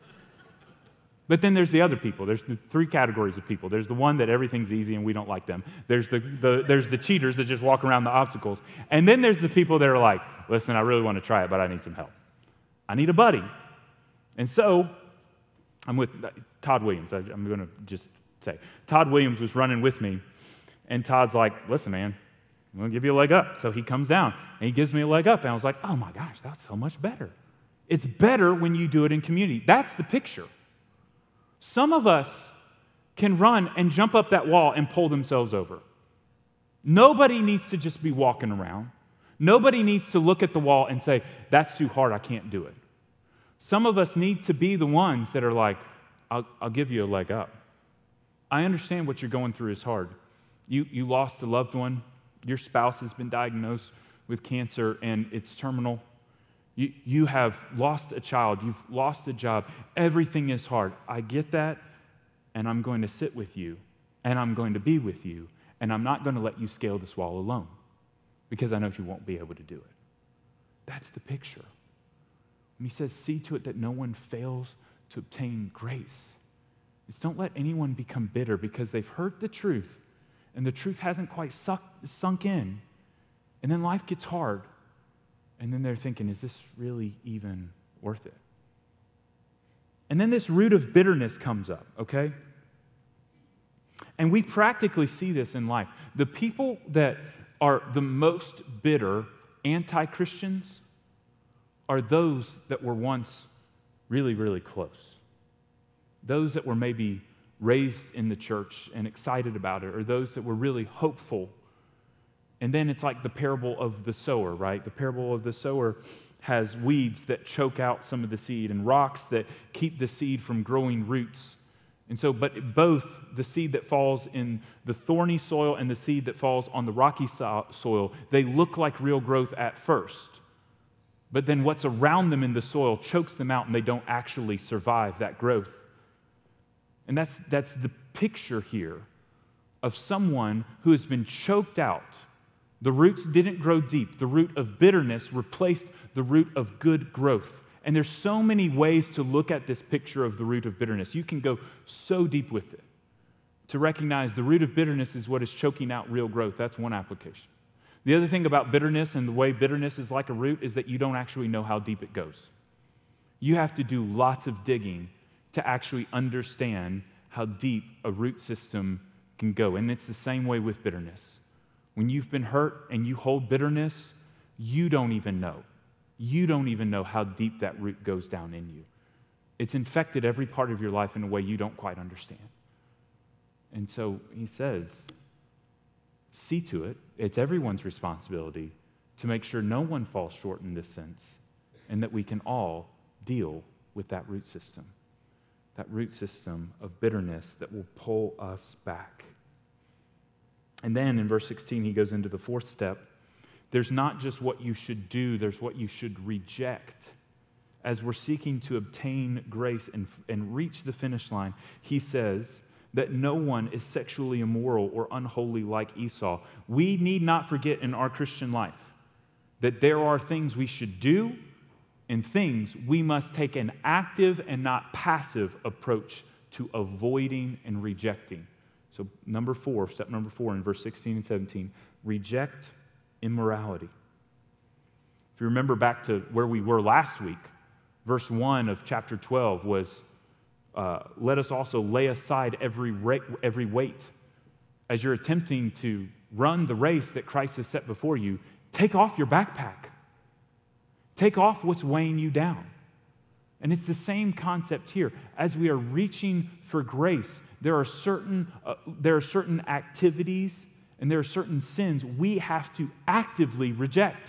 But then there's the other people. There's the three categories of people. There's the one that everything's easy and we don't like them. There's the cheaters that just walk around the obstacles. And then there's the people that are like, listen, I really want to try it, but I need some help. I need a buddy. And so I'm with Todd Williams. I'm going to just say. Todd Williams was running with me, and Todd's like, listen, man, I'm going to give you a leg up. So he comes down, and he gives me a leg up, and I was like, oh my gosh, that's so much better. It's better when you do it in community. That's the picture. Some of us can run and jump up that wall and pull themselves over. Nobody needs to just be walking around. Nobody needs to look at the wall and say, that's too hard, I can't do it. Some of us need to be the ones that are like, I'll give you a leg up. I understand what you're going through is hard. You lost a loved one. Your spouse has been diagnosed with cancer and it's terminal. You have lost a child. You've lost a job. Everything is hard. I get that, and I'm going to sit with you, and I'm going to be with you, and I'm not going to let you scale this wall alone because I know you won't be able to do it. That's the picture. When he says, see to it that no one fails to obtain grace. It's don't let anyone become bitter because they've heard the truth, and the truth hasn't quite sunk in, and then life gets hard. And then they're thinking, is this really even worth it? And then this root of bitterness comes up, okay? And we practically see this in life. The people that are the most bitter anti-Christians are those that were once really, really close. Those that were maybe raised in the church and excited about it, or those that were really hopeful. And then it's like the parable of the sower, right? The parable of the sower has weeds that choke out some of the seed and rocks that keep the seed from growing roots. And so, but both the seed that falls in the thorny soil and the seed that falls on the rocky soil, they look like real growth at first. But then what's around them in the soil chokes them out and they don't actually survive that growth. And that's the picture here of someone who has been choked out. The roots didn't grow deep. The root of bitterness replaced the root of good growth. And there's so many ways to look at this picture of the root of bitterness. You can go so deep with it. to recognize the root of bitterness is what is choking out real growth. That's one application. The other thing about bitterness and the way bitterness is like a root is that you don't actually know how deep it goes. You have to do lots of digging to actually understand how deep a root system can go. And it's the same way with bitterness. When you've been hurt and you hold bitterness, you don't even know. You don't even know how deep that root goes down in you. It's infected every part of your life in a way you don't quite understand. And so he says, see to it. It's everyone's responsibility to make sure no one falls short in this sense, and that we can all deal with that root system of bitterness that will pull us back. And then in verse 16, he goes into the fourth step. There's not just what you should do, there's what you should reject. As we're seeking to obtain grace and reach the finish line, he says that no one is sexually immoral or unholy like Esau. We need not forget in our Christian life that there are things we should do and things we must take an active and not passive approach to avoiding and rejecting. So step number 4 in verse 16 and 17, reject immorality. If you remember back to where we were last week, verse 1 of chapter 12 was, let us also lay aside every weight. As you're attempting to run the race that Christ has set before you, take off your backpack. Take off what's weighing you down. And it's the same concept here. As we are reaching for grace, there are certain activities and there are certain sins we have to actively reject.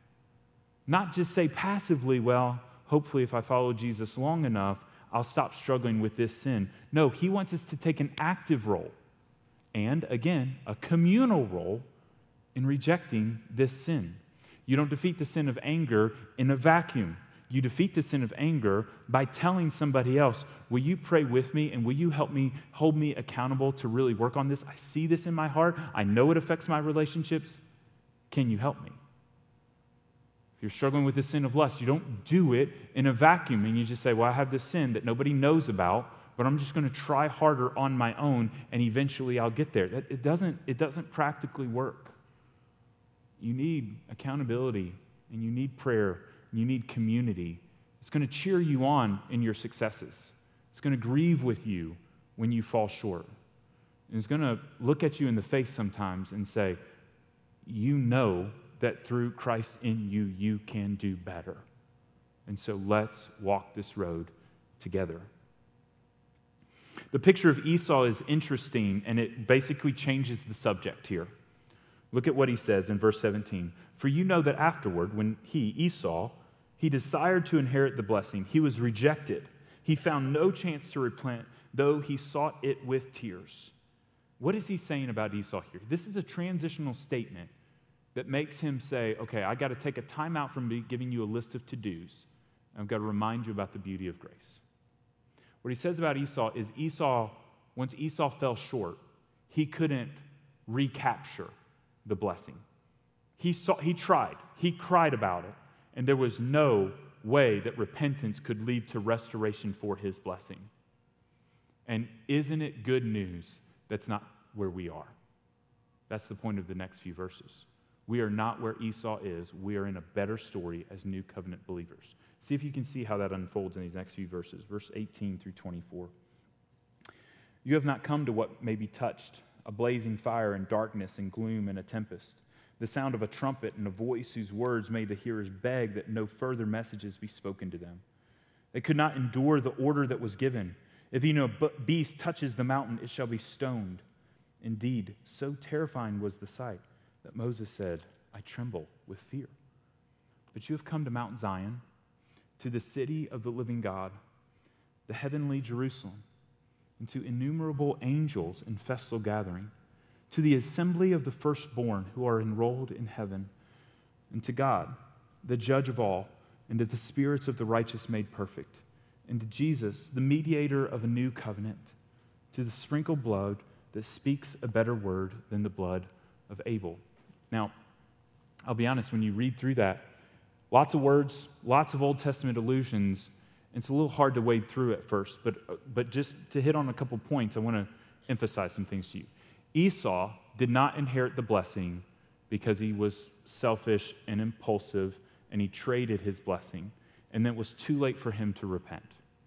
Not just say passively, well, hopefully if I follow Jesus long enough, I'll stop struggling with this sin. No, he wants us to take an active role and, again, a communal role in rejecting this sin. You don't defeat the sin of anger in a vacuum. You defeat the sin of anger by telling somebody else, will you pray with me and will you help me, hold me accountable to really work on this? I see this in my heart. I know it affects my relationships. Can you help me? If you're struggling with the sin of lust, you don't do it in a vacuum and you just say, well, I have this sin that nobody knows about, but I'm just going to try harder on my own and eventually I'll get there. It doesn't practically work. You need accountability and you need prayer and you need community. It's going to cheer you on in your successes. It's going to grieve with you when you fall short. And it's going to look at you in the face sometimes and say, you know that through Christ in you, you can do better. And so let's walk this road together. The picture of Esau is interesting, and it basically changes the subject here. Look at what he says in verse 17. For you know that afterward, when Esau, he desired to inherit the blessing, he was rejected. He found no chance to repent, though he sought it with tears. What is he saying about Esau here? This is a transitional statement that makes him say, okay, I got to take a time out from me giving you a list of to-dos. I've got to remind you about the beauty of grace. What he says about Esau is once Esau fell short, he couldn't recapture the blessing. He tried. He cried about it, and there was no way that repentance could lead to restoration for his blessing. And isn't it good news that's not where we are? That's the point of the next few verses. We are not where Esau is. We are in a better story as new covenant believers. See if you can see how that unfolds in these next few verses, verse 18 through 24. You have not come to what may be touched, a blazing fire and darkness and gloom and a tempest, the sound of a trumpet and a voice whose words made the hearers beg that no further messages be spoken to them. They could not endure the order that was given. If even a beast touches the mountain, it shall be stoned. Indeed, so terrifying was the sight that Moses said, I tremble with fear. But you have come to Mount Zion, to the city of the living God, the heavenly Jerusalem, and to innumerable angels in festal gathering, to the assembly of the firstborn who are enrolled in heaven, and to God, the judge of all, and to the spirits of the righteous made perfect, and to Jesus, the mediator of a new covenant, to the sprinkled blood that speaks a better word than the blood of Abel. Now, I'll be honest, when you read through that, lots of words, lots of Old Testament allusions, it's a little hard to wade through at first, but just to hit on a couple points, I want to emphasize some things to you. Esau did not inherit the blessing because he was selfish and impulsive, and he traded his blessing, and then it was too late for him to repent.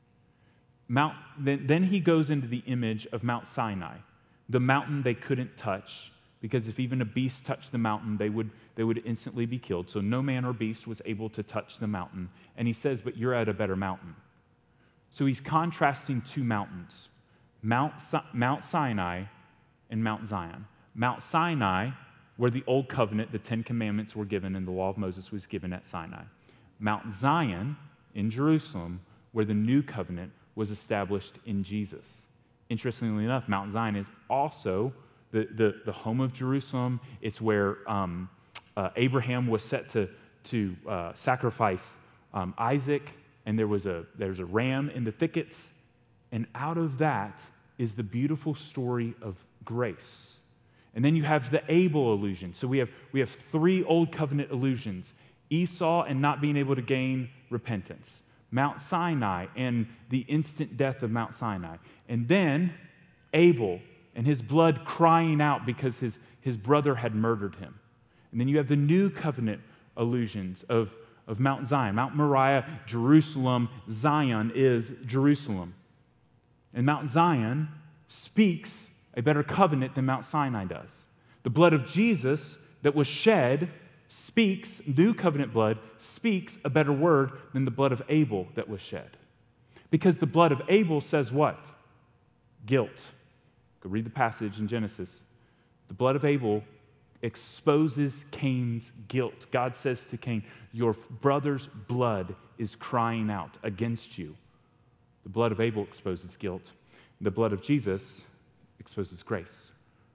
Then he goes into the image of Mount Sinai, the mountain they couldn't touch, because if even a beast touched the mountain, they would instantly be killed. So no man or beast was able to touch the mountain. And he says, but you're at a better mountain. So he's contrasting two mountains, Mount Sinai and Mount Zion. Mount Sinai, where the Old Covenant, the Ten Commandments were given and the law of Moses was given at Sinai. Mount Zion in Jerusalem, where the New Covenant was established in Jesus. Interestingly enough, Mount Zion is also the home of Jerusalem. It's where Abraham was set to sacrifice Isaac, and there's a ram in the thickets, and out of that is the beautiful story of grace. And then you have the Abel illusion. So we have three Old Covenant illusions: Esau and not being able to gain repentance, Mount Sinai and the instant death of Mount Sinai, and then Abel and his blood crying out because his brother had murdered him. And then you have the New Covenant illusions of Mount Zion, Mount Moriah, Jerusalem. Zion is Jerusalem. And Mount Zion speaks a better covenant than Mount Sinai does. The blood of Jesus that was shed speaks, New Covenant blood, speaks a better word than the blood of Abel that was shed. Because the blood of Abel says what? Guilt. Go read the passage in Genesis. The blood of Abel exposes Cain's guilt. God says to Cain, your brother's blood is crying out against you. The blood of Abel exposes guilt. The blood of Jesus exposes grace.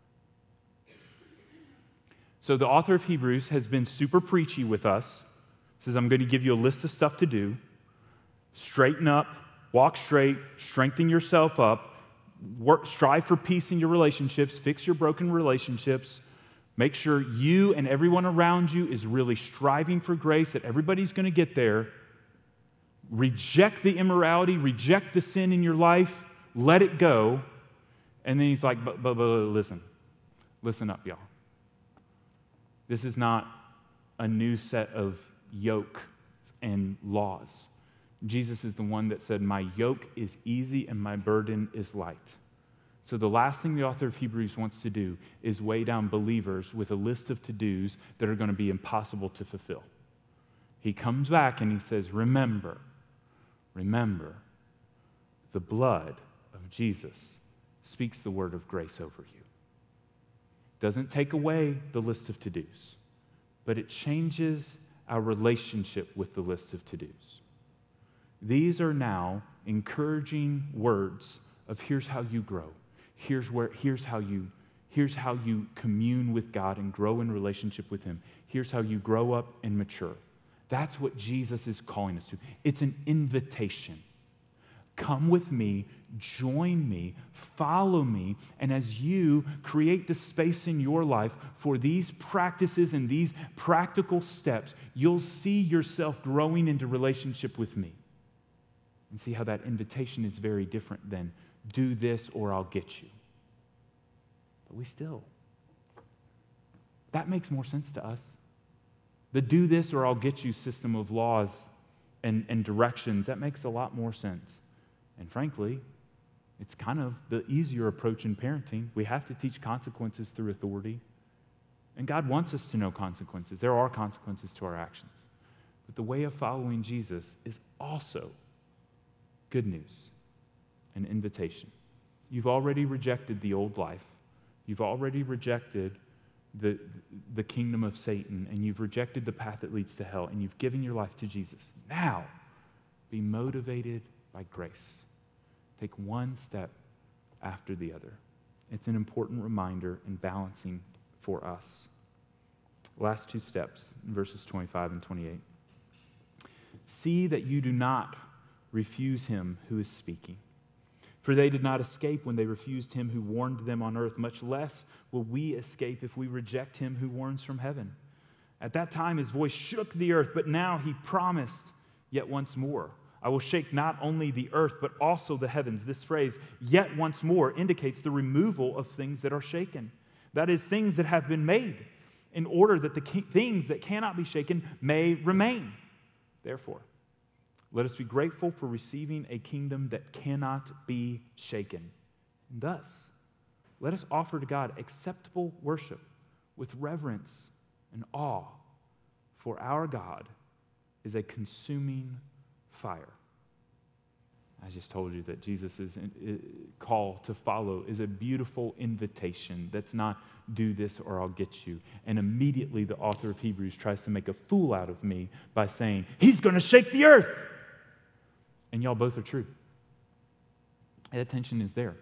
So the author of Hebrews has been super preachy with us. Says, I'm going to give you a list of stuff to do. Straighten up, walk straight, strengthen yourself up, strive for peace in your relationships, fix your broken relationships, make sure you and everyone around you is really striving for grace, that everybody's going to get there. Reject the immorality, reject the sin in your life, let it go. And then he's like, but listen up, y'all. This is not a new set of yoke and laws. Jesus is the one that said, my yoke is easy and my burden is light. So the last thing the author of Hebrews wants to do is weigh down believers with a list of to-dos that are going to be impossible to fulfill. He comes back and he says, remember, the blood of Jesus speaks the word of grace over you. Doesn't take away the list of to-dos, but it changes our relationship with the list of to-dos. These are now encouraging words of here's how you grow. Here's how you commune with God and grow in relationship with Him. Here's how you grow up and mature. That's what Jesus is calling us to. It's an invitation. Come with me, join me, follow me, and as you create the space in your life for these practices and these practical steps, you'll see yourself growing into relationship with me. And see how that invitation is very different than do this or I'll get you. But that makes more sense to us. The do this or I'll get you system of laws and directions, that makes a lot more sense. And frankly, it's kind of the easier approach in parenting. We have to teach consequences through authority. And God wants us to know consequences. There are consequences to our actions. But the way of following Jesus is also good news, an invitation. You've already rejected the old life. You've already rejected the kingdom of Satan, and you've rejected the path that leads to hell, and you've given your life to Jesus. Now, be motivated by grace. Take one step after the other. It's an important reminder and balancing for us. Last two steps in verses 25 and 28. See that you do not refuse him who is speaking. For they did not escape when they refused him who warned them on earth, much less will we escape if we reject him who warns from heaven. At that time his voice shook the earth, but now he promised yet once more. I will shake not only the earth, but also the heavens. This phrase, yet once more, indicates the removal of things that are shaken. That is, things that have been made, in order that the things that cannot be shaken may remain. Therefore, let us be grateful for receiving a kingdom that cannot be shaken. And thus, let us offer to God acceptable worship with reverence and awe, for our God is a consuming fire. I just told you that Jesus' call to follow is a beautiful invitation that's not do this or I'll get you. And immediately the author of Hebrews tries to make a fool out of me by saying, he's going to shake the earth. And y'all both are true. That tension is there.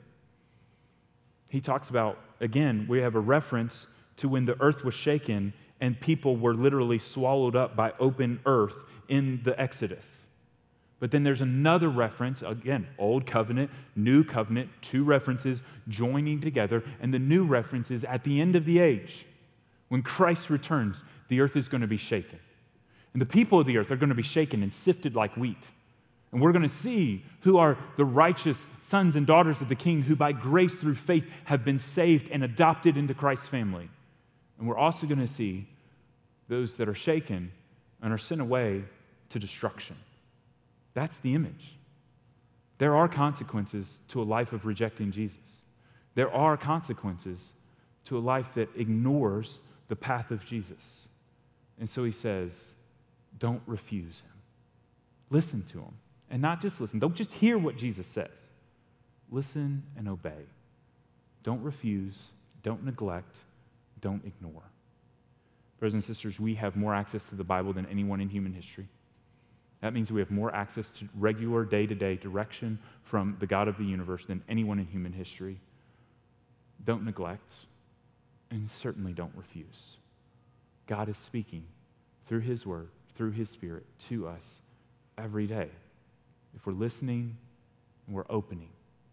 He talks about, again, we have a reference to when the earth was shaken and people were literally swallowed up by open earth in the Exodus. But then there's another reference, again, Old Covenant, New Covenant, two references joining together, and the new reference is at the end of the age. When Christ returns, the earth is going to be shaken. And the people of the earth are going to be shaken and sifted like wheat. And we're going to see who are the righteous sons and daughters of the King who by grace through faith have been saved and adopted into Christ's family. And we're also going to see those that are shaken and are sent away to destruction. That's the image. There are consequences to a life of rejecting Jesus. There are consequences to a life that ignores the path of Jesus. And so he says, don't refuse him. Listen to him. And not just listen. Don't just hear what Jesus says. Listen and obey. Don't refuse. Don't neglect. Don't ignore. Brothers and sisters, we have more access to the Bible than anyone in human history. That means we have more access to regular day-to-day direction from the God of the universe than anyone in human history. Don't neglect, and certainly don't refuse. God is speaking through his word, through his Spirit to us every day. If we're listening and we're opening.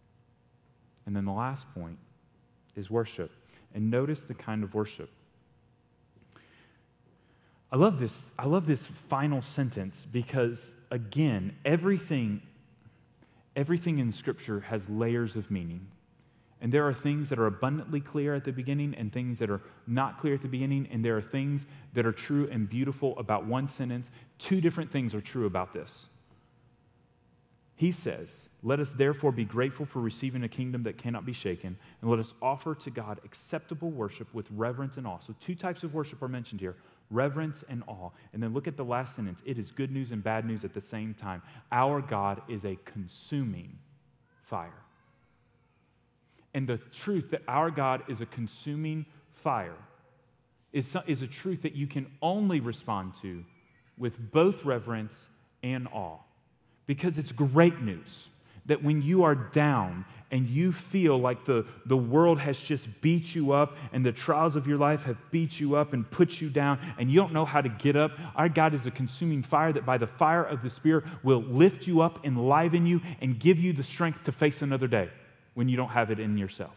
And then the last point is worship. And notice the kind of worship. I love this final sentence because, again, everything in Scripture has layers of meaning. And there are things that are abundantly clear at the beginning and things that are not clear at the beginning. And there are things that are true and beautiful about one sentence. Two different things are true about this. He says, let us therefore be grateful for receiving a kingdom that cannot be shaken, and let us offer to God acceptable worship with reverence and awe. So two types of worship are mentioned here. Reverence and awe. And then look at the last sentence. It is good news and bad news at the same time. Our God is a consuming fire. And the truth that our God is a consuming fire is a truth that you can only respond to with both reverence and awe. Because it's great news that when you are down and you feel like the world has just beat you up and the trials of your life have beat you up and put you down and you don't know how to get up, our God is a consuming fire that by the fire of the Spirit will lift you up, enliven you, and give you the strength to face another day when you don't have it in yourself.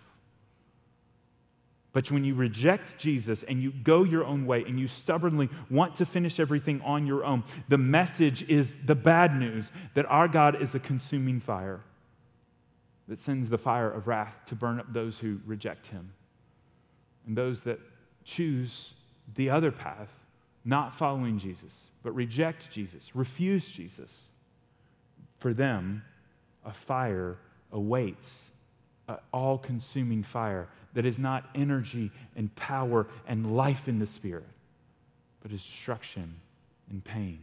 But when you reject Jesus and you go your own way and you stubbornly want to finish everything on your own, the message is the bad news that our God is a consuming fire that sends the fire of wrath to burn up those who reject him. And those that choose the other path, not following Jesus, but reject Jesus, refuse Jesus, for them, a fire awaits, an all-consuming fire that is not energy and power and life in the Spirit, but is destruction and pain,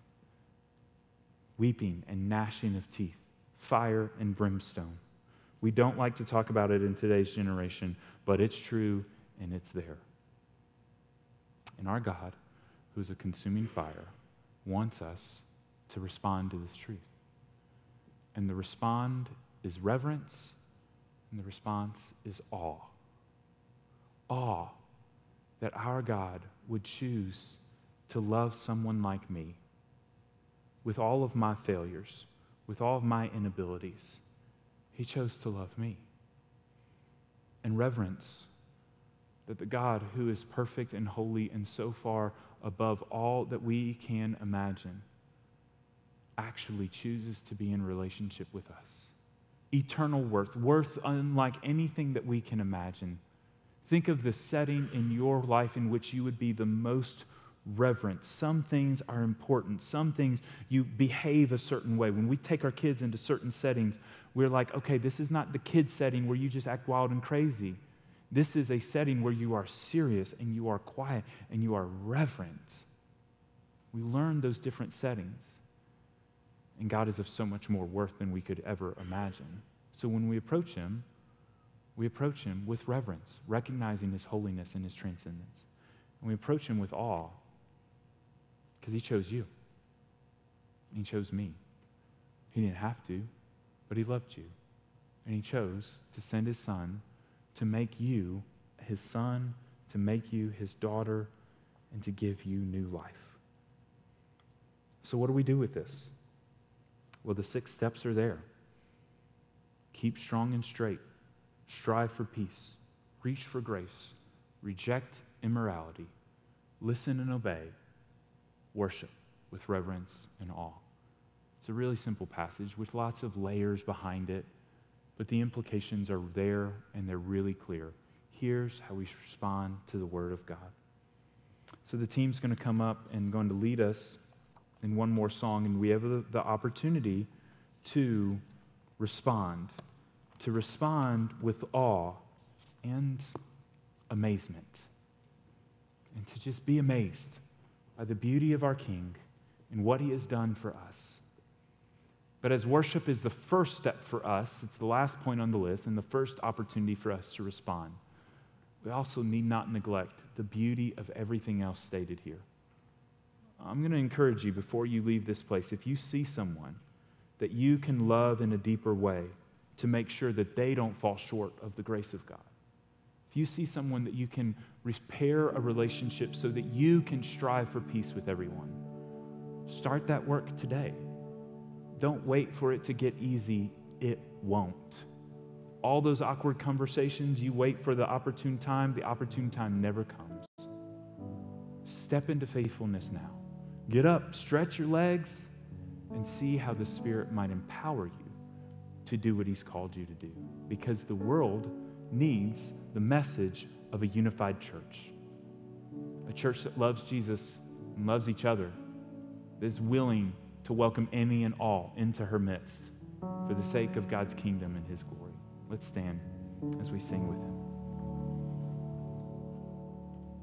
weeping and gnashing of teeth, fire and brimstone. We don't like to talk about it in today's generation, but it's true and it's there. And our God, who is a consuming fire, wants us to respond to this truth. And the respond is reverence, and the response is awe. Awe that our God would choose to love someone like me with all of my failures, with all of my inabilities. He chose to love me. And reverence that the God who is perfect and holy and so far above all that we can imagine actually chooses to be in relationship with us. Eternal worth unlike anything that we can imagine. Think of the setting in your life in which you would be the most reverent. Some things are important. Some things you behave a certain way. When we take our kids into certain settings, we're like, okay, this is not the kid setting where you just act wild and crazy. This is a setting where you are serious and you are quiet and you are reverent. We learn those different settings. And God is of so much more worth than we could ever imagine. So when we approach him with reverence, recognizing his holiness and his transcendence. And we approach him with awe because he chose you. And he chose me. He didn't have to, but he loved you. And he chose to send his son to make you his son, to make you his daughter, and to give you new life. So what do we do with this? Well, the 6 steps are there. Keep strong and straight. Strive for peace. Reach for grace. Reject immorality. Listen and obey. Worship with reverence and awe. It's a really simple passage with lots of layers behind it, but the implications are there and they're really clear. Here's how we respond to the Word of God. So the team's going to come up and going to lead us in one more song, and we have the opportunity to respond with awe and amazement, and to just be amazed by the beauty of our King and what he has done for us. But as worship is the first step for us, it's the last point on the list and the first opportunity for us to respond, we also need not neglect the beauty of everything else stated here. I'm going to encourage you before you leave this place, if you see someone that you can love in a deeper way to make sure that they don't fall short of the grace of God. If you see someone that you can repair a relationship so that you can strive for peace with everyone, start that work today. Don't wait for it to get easy. It won't. All those awkward conversations, you wait for the opportune time never comes. Step into faithfulness now. Get up, stretch your legs, and see how the Spirit might empower you to do what he's called you to do. Because the world needs the message of a unified church. A church that loves Jesus and loves each other, that is willing to welcome any and all into her midst for the sake of God's kingdom and his glory. Let's stand as we sing with him.